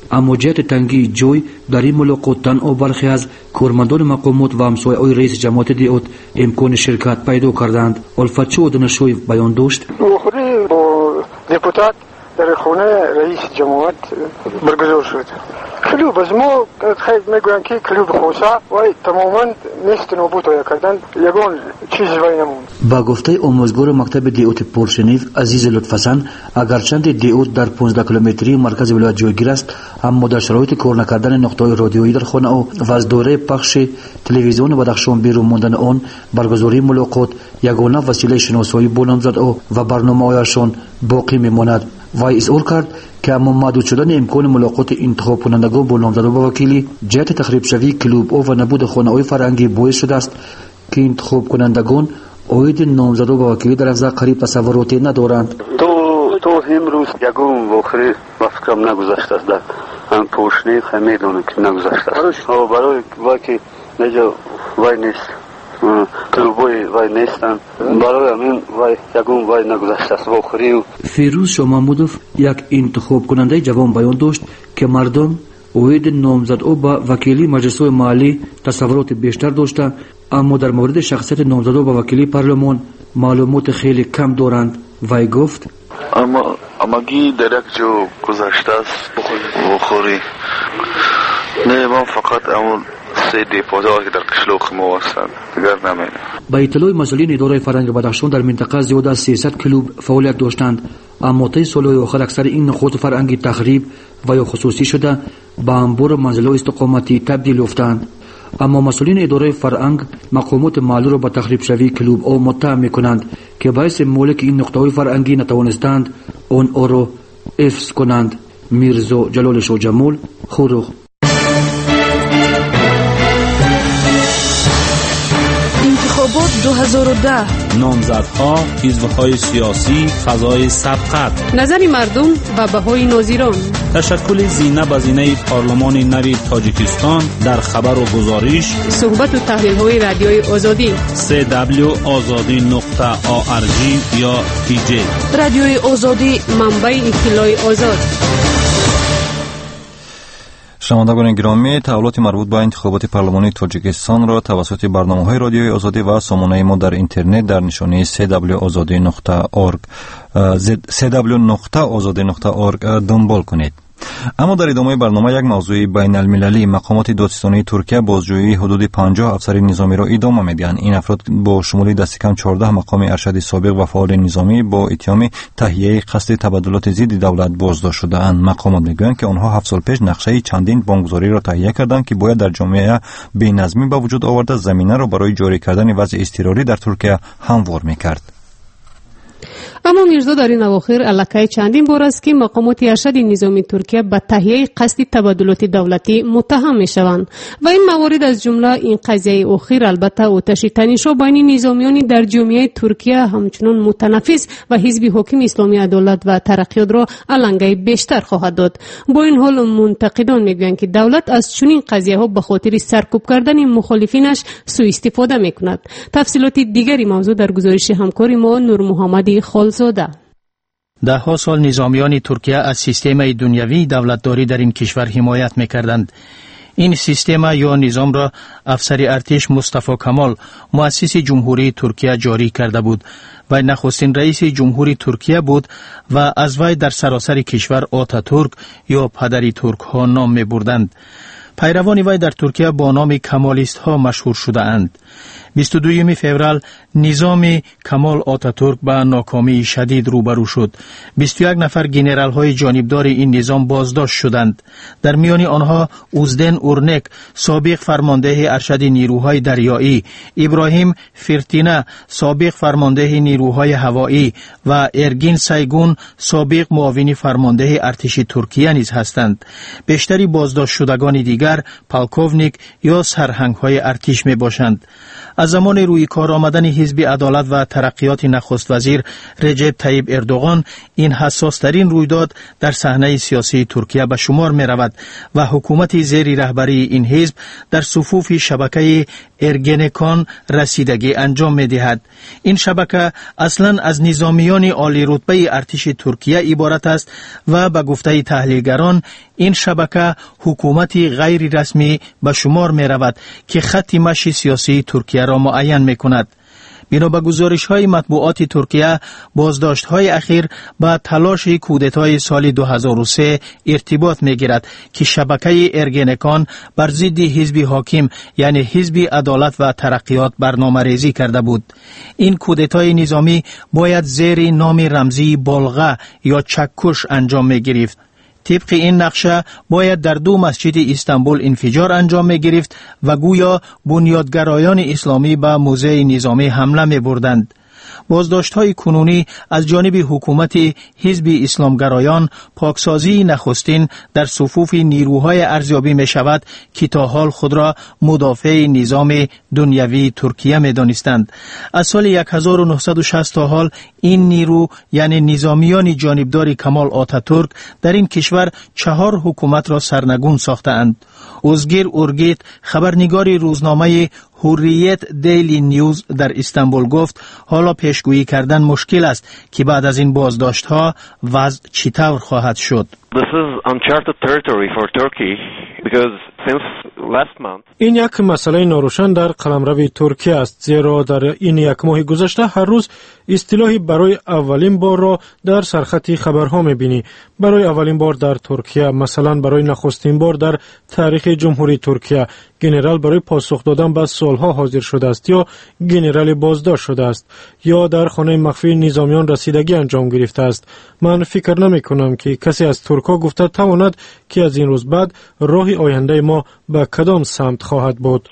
[SPEAKER 24] اما جهت تنگی جوی در این ملاقات تنها برخی از کارمندان مقامات و همسایه‌های رئیس جماعت دیوت امکان شرکت پیدا کردند. الفتشو دانشجوی بیان داشت.
[SPEAKER 4] مخوری با دپوتات در خانه رئیس جماعت برگزار شد. کلوب از ما خیلی میگویند که کلوب خوصا و تماما نیست نابود های کردن یگان چیز وای نموند.
[SPEAKER 24] با گفته آموزگار مکتب دیوت پرشنیف عزیز لطفحسن، اگرچند دیوت در پانزده کیلومتری مرکز ولایت جایگیر است، اما در شرایط کار نکردن نقطه‌های رادیویی در خانه او و از دوره پخش تلویزیون بدخشان بیرون ماندن آن، برگزاری ملاقات یگانه وسیله شناسایی با نامزد او و برنامه‌هایشان باقی میماند. وای اظهار کرد که اما محدود شدن امکان ملاقات انتخاب کنندگان با نامزد و وکیلی جهت تخریب شوی کلوب او و نبود خانه‌های فرهنگی باعث شده است که انتخاب کنندگان اوید نامزد و وکیلی در افزا قریب تصوراتی ندارند.
[SPEAKER 23] تو تو امروز یگون واخری وفکرم نگذشته است در هم پوشنی خمیدونه که نگذشته است و برای واکی نجا وای نیست کلوبوی وای نیستن برای همین وای یگون وای نگذشته است واخری.
[SPEAKER 24] فیروز شاه محمودوف یک انتخاب کننده جوان بیان داشت که مردم اوید نامزد او با وکیلی مجلس‌های محلی تصورات بیشتر داشته، اما در مورد شخصیت نامزد او با وکیلی پارلمان معلومات خیلی کم دارند. وی گفت
[SPEAKER 5] اما امگی در یک جو گذشته است بخوری نه من فقط اون سه دیپوزا که در قشلوق ما هستند دیگر نمینه.
[SPEAKER 24] با اطلاع مسئولین اداره فرهنگ بدخشان در منطقه زیاد از سیصد کلوب فعالیت داشتند، اما طی سالهای آخر اکثر این نقاط فرهنگی تخریب و یا خصوصی شده به انبار منزل‌های استقامتی تبدیل یافتند. اما مسئولین اداره فرهنگ مقامات محلی را به تخریب شوی کلوب او متهم می‌کنند که باعث مالک این نقطه‌های فرهنگی نتوانستند آن را حفظ کنند. میرزا جلال شاه جمال، خروغ.
[SPEAKER 8] انتخابات دو هزار و ده،
[SPEAKER 10] نامزدها، حزب‌های سیاسی، فضای سبقت،
[SPEAKER 2] نظر مردم و بهای ناظران،
[SPEAKER 10] تشکل زینه به زینه پارلمان نوی تاجیکستان در خبر و گزارش،
[SPEAKER 2] صحبت و تحلیل‌های رادیوی آزادی
[SPEAKER 10] سی دبلیو آزادی نقطه آ ار جی یا پی جی.
[SPEAKER 8] رادیوی آزادی،
[SPEAKER 2] منبع اطلاع آزاد.
[SPEAKER 3] شنوندگان گرامی، تحولات مربوط به انتخابات پارلمانی تاجیکستان را توسط برنامه‌های رادیوی آزادی و سامانه ما در اینترنت در نشانی سی دبلیو آزادی نقطه آرگ سی دبلیو نقطه آزادی نقطه آرگ دنبال کنید. اما در ادامه برنامه یک موضوع بین المللی، مقامات دادستانی ترکیه بازجویی حدود پنجاه افسر نظامی را ادامه میدهند. این افراد با شمول دست کم چهارده مقام ارشد سابق و فعال نظامی با اتهام تهیه قصد تبادلات ضد دولت بازداشت شدهاند. مقامات میگویند که آنها هفت سال پیش نقشه چندین بانکگذاری را تهیه کردند که باید در جامعه بی‌نظمی به وجود آورده زمینه را برای جاری کردن وضع اضطراری در ترکیه هموار میکرد.
[SPEAKER 2] اما میرزا در این اواخر علاقه چندین بار است که مقامات ارشد نظامی ترکیه به تهیه قصد تبادلات دولتی متهم می شوند و این موارد از جمله این قضیه اخیر البته آتش تنش‌ها بین نظامیان در جامعه ترکیه همچنان متنفس و حزب حاکم اسلامی عدالت و ترقیات را علنگه بیشتر خواهد داد. با این حال منتقدان میگویند که دولت از چنین قضیه ها به خاطر سرکوب کردن مخالفینش سوء استفاده می کند. تفصیلات دیگری موضوع در گزارش همکار ما نور محمدی خالزاده.
[SPEAKER 7] ده ها سال نظامیان ترکیه از سیستم دنیوی دولتداری در این کشور حمایت می‌کردند. این سیستم یا نظام را افسر ارتش مصطفی کمال مؤسس جمهوری ترکیه جاری کرده بود و نخستین رئیس جمهوری ترکیه بود و از وی در سراسر کشور آتاتورک یا پدری ترک ها نام می‌بردند. پیروان وی در ترکیه با نام کمالیست ها مشهور شده اند. بیست و دوم فوریه نظام کمال آتاتورک به ناکامی شدید روبرو شد. بیست و یک نفر گنرال های جانبدار این نظام بازداشت شدند. در میان آنها اوزدن اورنک سابق فرمانده ارشد نیروهای دریایی، ابراهیم فرتینه سابق فرمانده نیروهای هوایی و ارگین سایگون سابق معاون فرمانده ارتش ترکیه نیز هستند. بیشتری بازداشت شدگان دیگر پالکوونیک یا سرهنگ های ارتش می باشند. از زمان روی کار آمدن حزب عدالت و ترقیات نخست وزیر رجب طیب اردوغان این حساس ترین رویداد در صحنه سیاسی ترکیه به شمار می رود و حکومت زیر رهبری این حزب در صفوف شبکه ارگنکان رسیدگی انجام می دهد. این شبکه اصلا از نظامیان عالی رتبه ارتش ترکیه عبارت است و به گفته تحلیلگران
[SPEAKER 11] این شبکه حکومتی غیر رسمی به شمار می رود که خط مشی سیاسی ترکیه را معین می کند. بنا به گزارش های مطبوعات ترکیه، بازداشت های اخیر با تلاش کودتای سال دو هزار و سه ارتباط می گیرد که شبکه ارگنکان بر ضد حزب حاکم یعنی حزب عدالت و ترقیات برنامه ریزی کرده بود. این کودتای نظامی باید زیر نام رمزی بالغه یا چکش انجام می گرفت. طبق این نقشه باید در دو مسجد استانبول انفجار انجام می گرفت و گویا بنیادگرایان اسلامی به موزه نظامی حمله می بردند. بازداشت های کنونی از جانب حکومت حزب اسلامگرایان پاکسازی نخستین در صفوف نیروهای ارزیابی می شود که تا حال خود را مدافع نظام دنیوی ترکیه می دانستند. از سال هزار و نهصد و شصت تا حال این نیرو یعنی نظامیان جانبدار کمال آتاتورک در این کشور چهار حکومت را سرنگون ساختند. اوزگیر اورگیت خبرنگار روزنامه حریت دیلی نیوز در استانبول گفت حالا پیشگویی کردن مشکل است که بعد از این بازداشت ها وضع چطور خواهد شد.
[SPEAKER 13] This is uncharted territory for Turkey because since last month
[SPEAKER 20] این یک مسئله ناروشن در قلمرو ترکیه است، زیرا در این یک ماه گذشته هر روز اصطلاحی برای اولین بار را در سرخط خبرها می‌بینی. برای اولین بار در ترکیه، مثلا برای نخستین بار در تاریخ جمهوری ترکیه، گنرال برای پاسخ دادن به سوالها حاضر شده است یا گنرال بازداشت شده است یا در خانه مخفی نظامیان رسیدگی انجام گرفته است. من فکر نمی کنم که کسی از ترکا گفته تواند که از این روز بعد راه آینده ما به کدام سمت خواهد بود.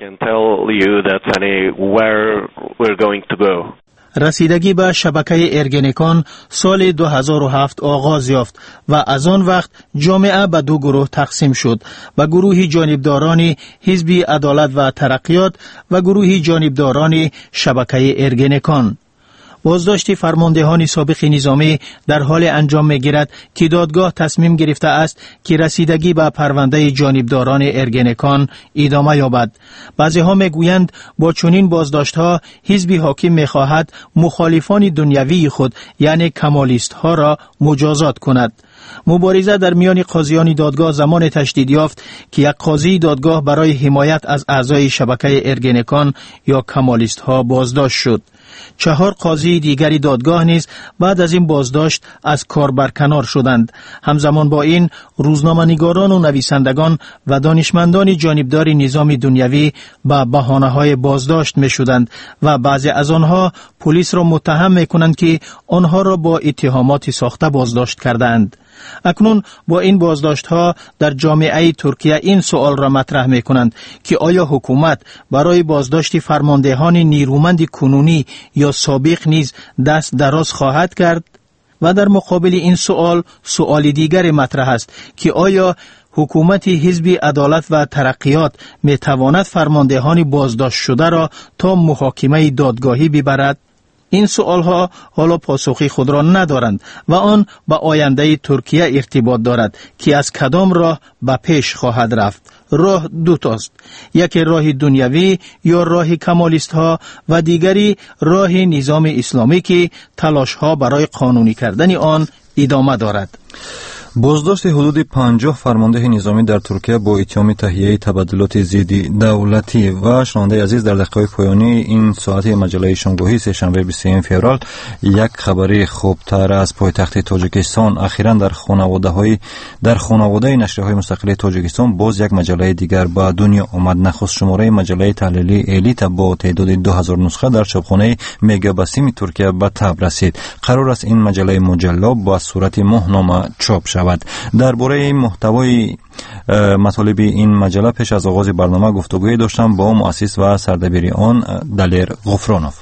[SPEAKER 11] رسیدگی به شبکه ارگنکان سال دو هزار و هفت آغاز یافت و از آن وقت جامعه به دو گروه تقسیم شد، و گروهی جانبداران حزب عدالت و ترقیات و گروهی جانبداران شبکه ارگنکان. بازداشت فرماندهان سابق نظامی در حال انجام می‌گیرد که دادگاه تصمیم گرفته است که رسیدگی به پرونده جانبداران ارگنکان ادامه یابد. بعضی‌ها می‌گویند با چنین بازداشت‌ها حزب حاکم می‌خواهد مخالفان دنیوی خود یعنی کمالیست‌ها را مجازات کند. مبارزه در میان قاضیان دادگاه زمان تشدید یافت که یک قاضی دادگاه برای حمایت از اعضای شبکه ارگنکان یا کمالیست‌ها بازداشت شد. چهار قاضی دیگری دادگاه نیز بعد از این بازداشت از کار برکنار شدند. همزمان با این روزنامه‌نگاران و نویسندگان و دانشمندان جانبدار نظام دنیوی به بهانه‌های بازداشت می‌شدند و بعضی از آنها پلیس را متهم می‌کنند که آنها را با اتهامات ساخته بازداشت کردند. اکنون با این بازداشت ها در جامعه ترکیه این سوال را مطرح می کنند که آیا حکومت برای بازداشت فرماندهان نیرومند کنونی یا سابق نیز دست دراز خواهد کرد؟ و در مقابل این سوال سوال دیگر مطرح است که آیا حکومت حزب عدالت و ترقیات می تواند فرماندهان بازداشت شده را تا محاکمه دادگاهی ببرد؟ این سوالها حالا پاسخی خود را ندارند و آن با آینده ترکیه ارتباط دارد که از کدام راه به پیش خواهد رفت. راه دو تاست، یکی راه دنیوی یا راه کمالیست ها و دیگری راه نظام اسلامی که تلاش ها برای قانونی کردن آن ادامه دارد.
[SPEAKER 3] بازداشت حدود پنجاه فرمانده نظامی در ترکیه با اتهام تهیه تبادلات ضد دولتی. و شنونده عزیز، در دقایق پایانی این ساعت مجله شامگاهی سه‌شنبه بیست و سوم فوریه یک خبری خوبتر از پایتخت تاجیکستان. اخیراً در خانواده‌های در خانواده نشریه‌های مستقل تاجیکستان باز یک مجله دیگر به دنیا آمد. نخست شماره مجله تحلیلی الیت با تعداد دو هزار نسخه در چاپخانه میگاباسیم ترکیه به تب رسید. قرار است این مجله مجلا با صورت ماهنامه چاپ شود. درباره محتوای مطالب این مجله پیش از آغاز برنامه گفتگوی داشتم با مؤسس و سردبیر آن دلیر غفرانوف.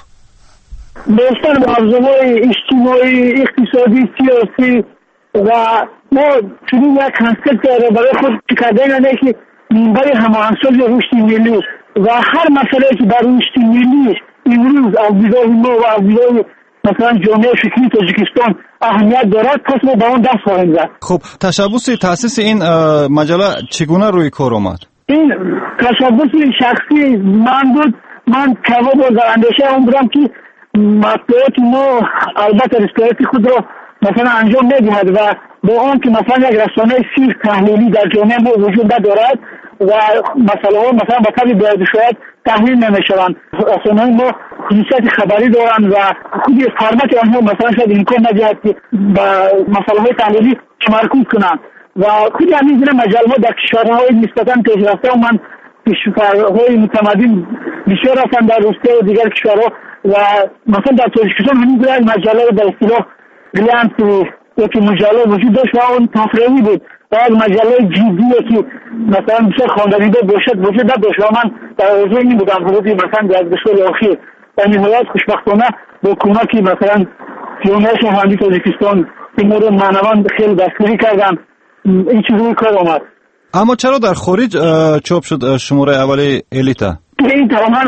[SPEAKER 22] بیشتر موضوعات اجتماعی، اقتصادی، سیاسی و ما چنین یک کنسپت برای خود کردن اینه که برای هماهنگسازی رشد ملی و هر مسئله که برای رشد ملی امروز از دیدار ما و از دیدار مثلا جامعه فکری تاجیکستان اهمیت دارد، پس ما به اون دست خواهیم زد.
[SPEAKER 3] خب تشبث تأسیس این مجله چگونه روی کار آمد؟
[SPEAKER 22] این تشبث شخصی من بود. من کوا با در اندیشه اون بودم که مطلوبات ما البته رسالت خود را مثلا انجام ندهد و با آن که مثلا یک رسانه سیر تحلیلی در جامعه ما وجود ندارد و مسئله ها مثلا با طبع باید شاید تحلیل نمیشوند. رسانه های ما خصوصیت خبری دارند و خود فرمت آنها مثلا شاید امکان ندهد که با مسئله های تحلیلی تمرکز کنند و خود همین گونه مجله ها در کشورهای نسبتا پیشرفته و من کشورهای متمدن بسیار هستند در روسیه و دیگر کشورها و مثلا در تاجیکستان همین گونه مجله در اصطلاح گلانس که مجله وجود داشت و اون تفریحی بود و از مجله جدیه که مثلا بسیار خواندنیده باشد وجود نداشت و من در حضور این بودم حدودی مثلا در بسیار اخیر و نهایت خوشبختانه با کمک مثلا جامعه شهروندی تاجیکستان این مورد معنوان خیلی دستگیری کردن این چیز روی کار آمد.
[SPEAKER 3] اما چرا در خارج چاپ شد شماره اولی الیتا؟
[SPEAKER 22] این تماما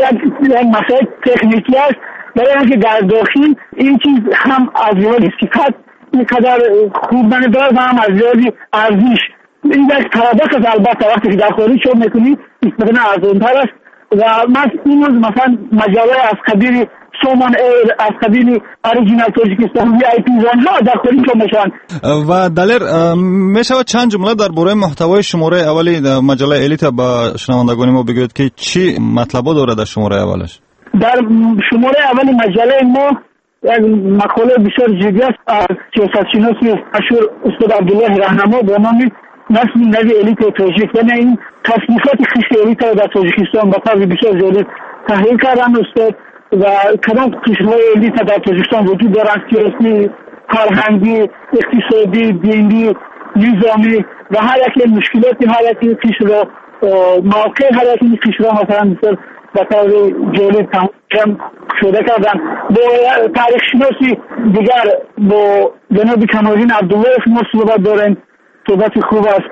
[SPEAKER 22] یک مسئله تکنیکی است برای اینکه در داخل این چیز هم از لحاظ صفت اینقدر خوب ندارد و هم از لحاظ ارزش این یک طبق است. البته وقتی که در خارج چاپ میکنی نسبتا ارزان‌تر است و من این روز مثلا مجله از قبیل سومان ایر از قبیل اوریجینال تاجیکستان وی آی پی ها در خارج چاپ میشوند.
[SPEAKER 3] و دلیر میشود چند جمله درباره محتوای شماره اولی مجله الیتا با شنوندگان ما بگوید که چی مطلبا داره در شماره اولش؟ در
[SPEAKER 22] شماره اولی مجله ما یک مقاله بسیار جدی است از سیاستشناس مشهور استاد عبدالله رهنما با نام نسل نوی الیت تاجیک. یعنی این تصنیفات خیش الیت در تاجیکستان با طرز بسیار جالب تحلیل کردن استاد و کدام قشرهای الیت در تاجیکستان وجود دارند، سیاسی، فرهنگی، اقتصادی، دینی، نظامی و هر یک مشکلات هر یک قشر را موقع هر یک قشر را مثلا بسیار به طور جالب تمام شده کردن. با تاریخ شناسی دیگر با جناب کمالدین عبدالله ما صحبت داریم، صحبت خوب است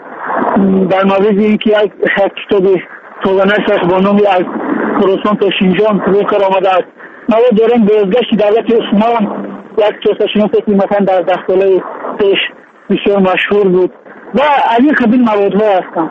[SPEAKER 22] در مورد اینکه یک کتاب توانش است با نامی از خراسان تا شینجان روی کار آمده است. ما داریم بازگشت دولت عثمان، یک سیاستشناسی که مثلا در ده ساله پیش بسیار مشهور بود و از این قبیل موادها هستند.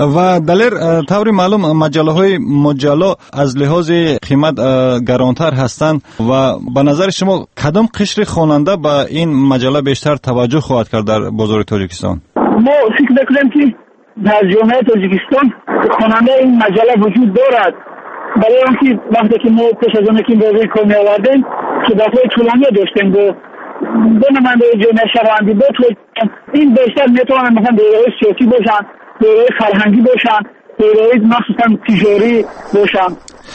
[SPEAKER 3] و دلیر طوری معلوم مجله های مجلا از لحاظ قیمت گرانتر هستند و به نظر شما کدام قشر خواننده با این مجله بیشتر توجه خواهد کرد در بازار تاجیکستان؟
[SPEAKER 22] ما فکر میکنیم که در جامعه تاجیکستان خواننده این مجله وجود دارد، برای اینکه وقتی که ما پیش از اون که بازار کار می آوردیم صحبت‌های طولانی داشتیم با دو نماینده جامعه شهروندی با این بیشتر میتونن مثلا دایره سیاسی باشن، دایره فرهنگی باشن، دایره مخصوصا تجاری باشن.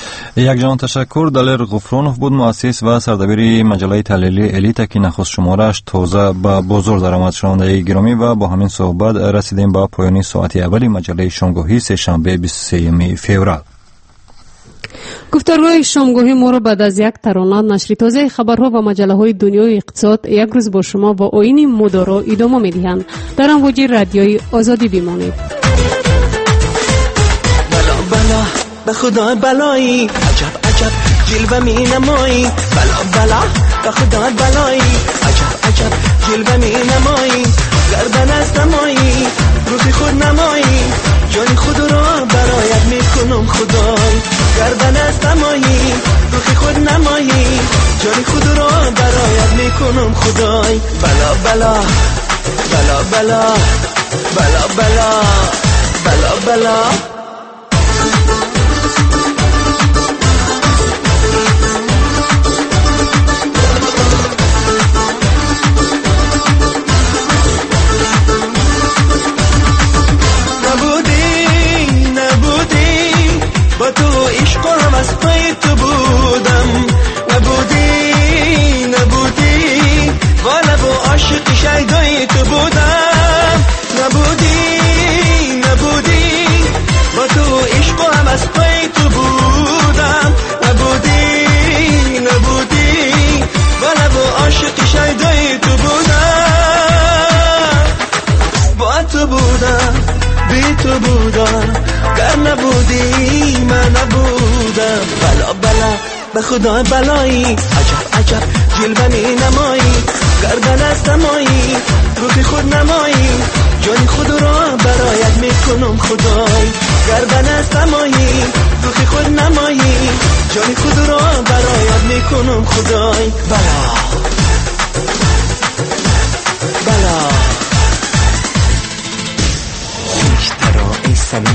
[SPEAKER 3] یک جان تشکر. دلیر غفرانوف بود، مؤسس و سردبیر مجله تحلیلی الیتا که نخست شماره‌اش تازه به بازار درآمد. شنونده گرامی و با همین صحبت رسیدیم به پایان ساعت اولی مجله شامگاهی سه‌شنبه بیست و سوم فوریه.
[SPEAKER 2] گفتارهای شامگاهی ما را بعد از یک ترانه نشر تازه خبرها و مجله های دنیای اقتصاد یک روز با شما با آیین مدارا ادامه می‌دهند. در امواج رادیوی آزادی بمانید.
[SPEAKER 21] بلا بلا به خدا بلایی، عجب عجب جلوه می نمایی، بلا بلا به خدا بلایی، عجب عجب جلوه می نمایی، گردن از نمایی، روحی خود نمایی، جانی خود را برایت میکنم خدای، گردن از نمایی، روحی خود نمایی، جانی خود را برایت میکنم خدای، بلا بلا بلا بلا بلا بلا بلا بلا با تو عشق و هم از پای تو بودم، نبودی نبودی والا با عاشق شیدای تو بودم، نبودی نبودی با تو عشق و هم از پای تو بودم، نبودی نبودی والا با عاشق شیدای تو بودم، با تو بودم بی تو بودم، گر نبودی من نبودم، بلا بلا به خدا بلایی، عجب عجب جلوه می نمایی، گردن از نمایی، روحی خود نمایی، جانی خود را برایت میکنم خدای، گردن از نمایی، روحی خود نمایی، جانی خود را برایت میکنم خدای، بلا بلا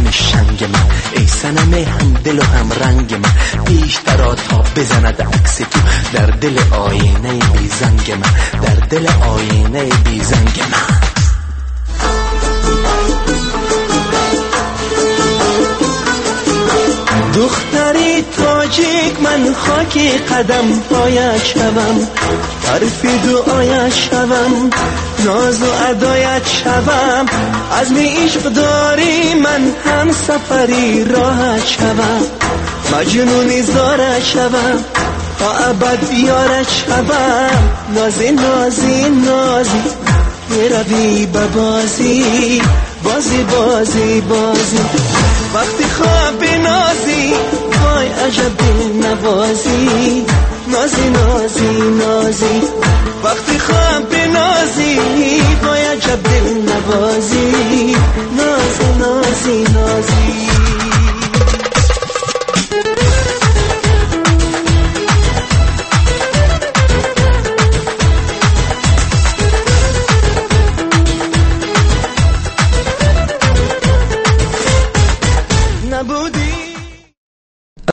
[SPEAKER 21] همه شنگ من، ای صنم هم دل و هم رنگ من، بیشتر تا بزند عکس تو در دل آینه بی زنگ من، در دل آینه بی زنگ من. دختری تاجیک من خاکی قدم پایت شوم، حرف دعایت شوم، ناز و ادایت شوم، عزم عشق داری من هم سفری راحت شوم، مجنونی زارت شوم، تا ابد یارت شوم، نازی نازی نازی میروی به بازی، بازی بازی بازی، وقتی خواب نازی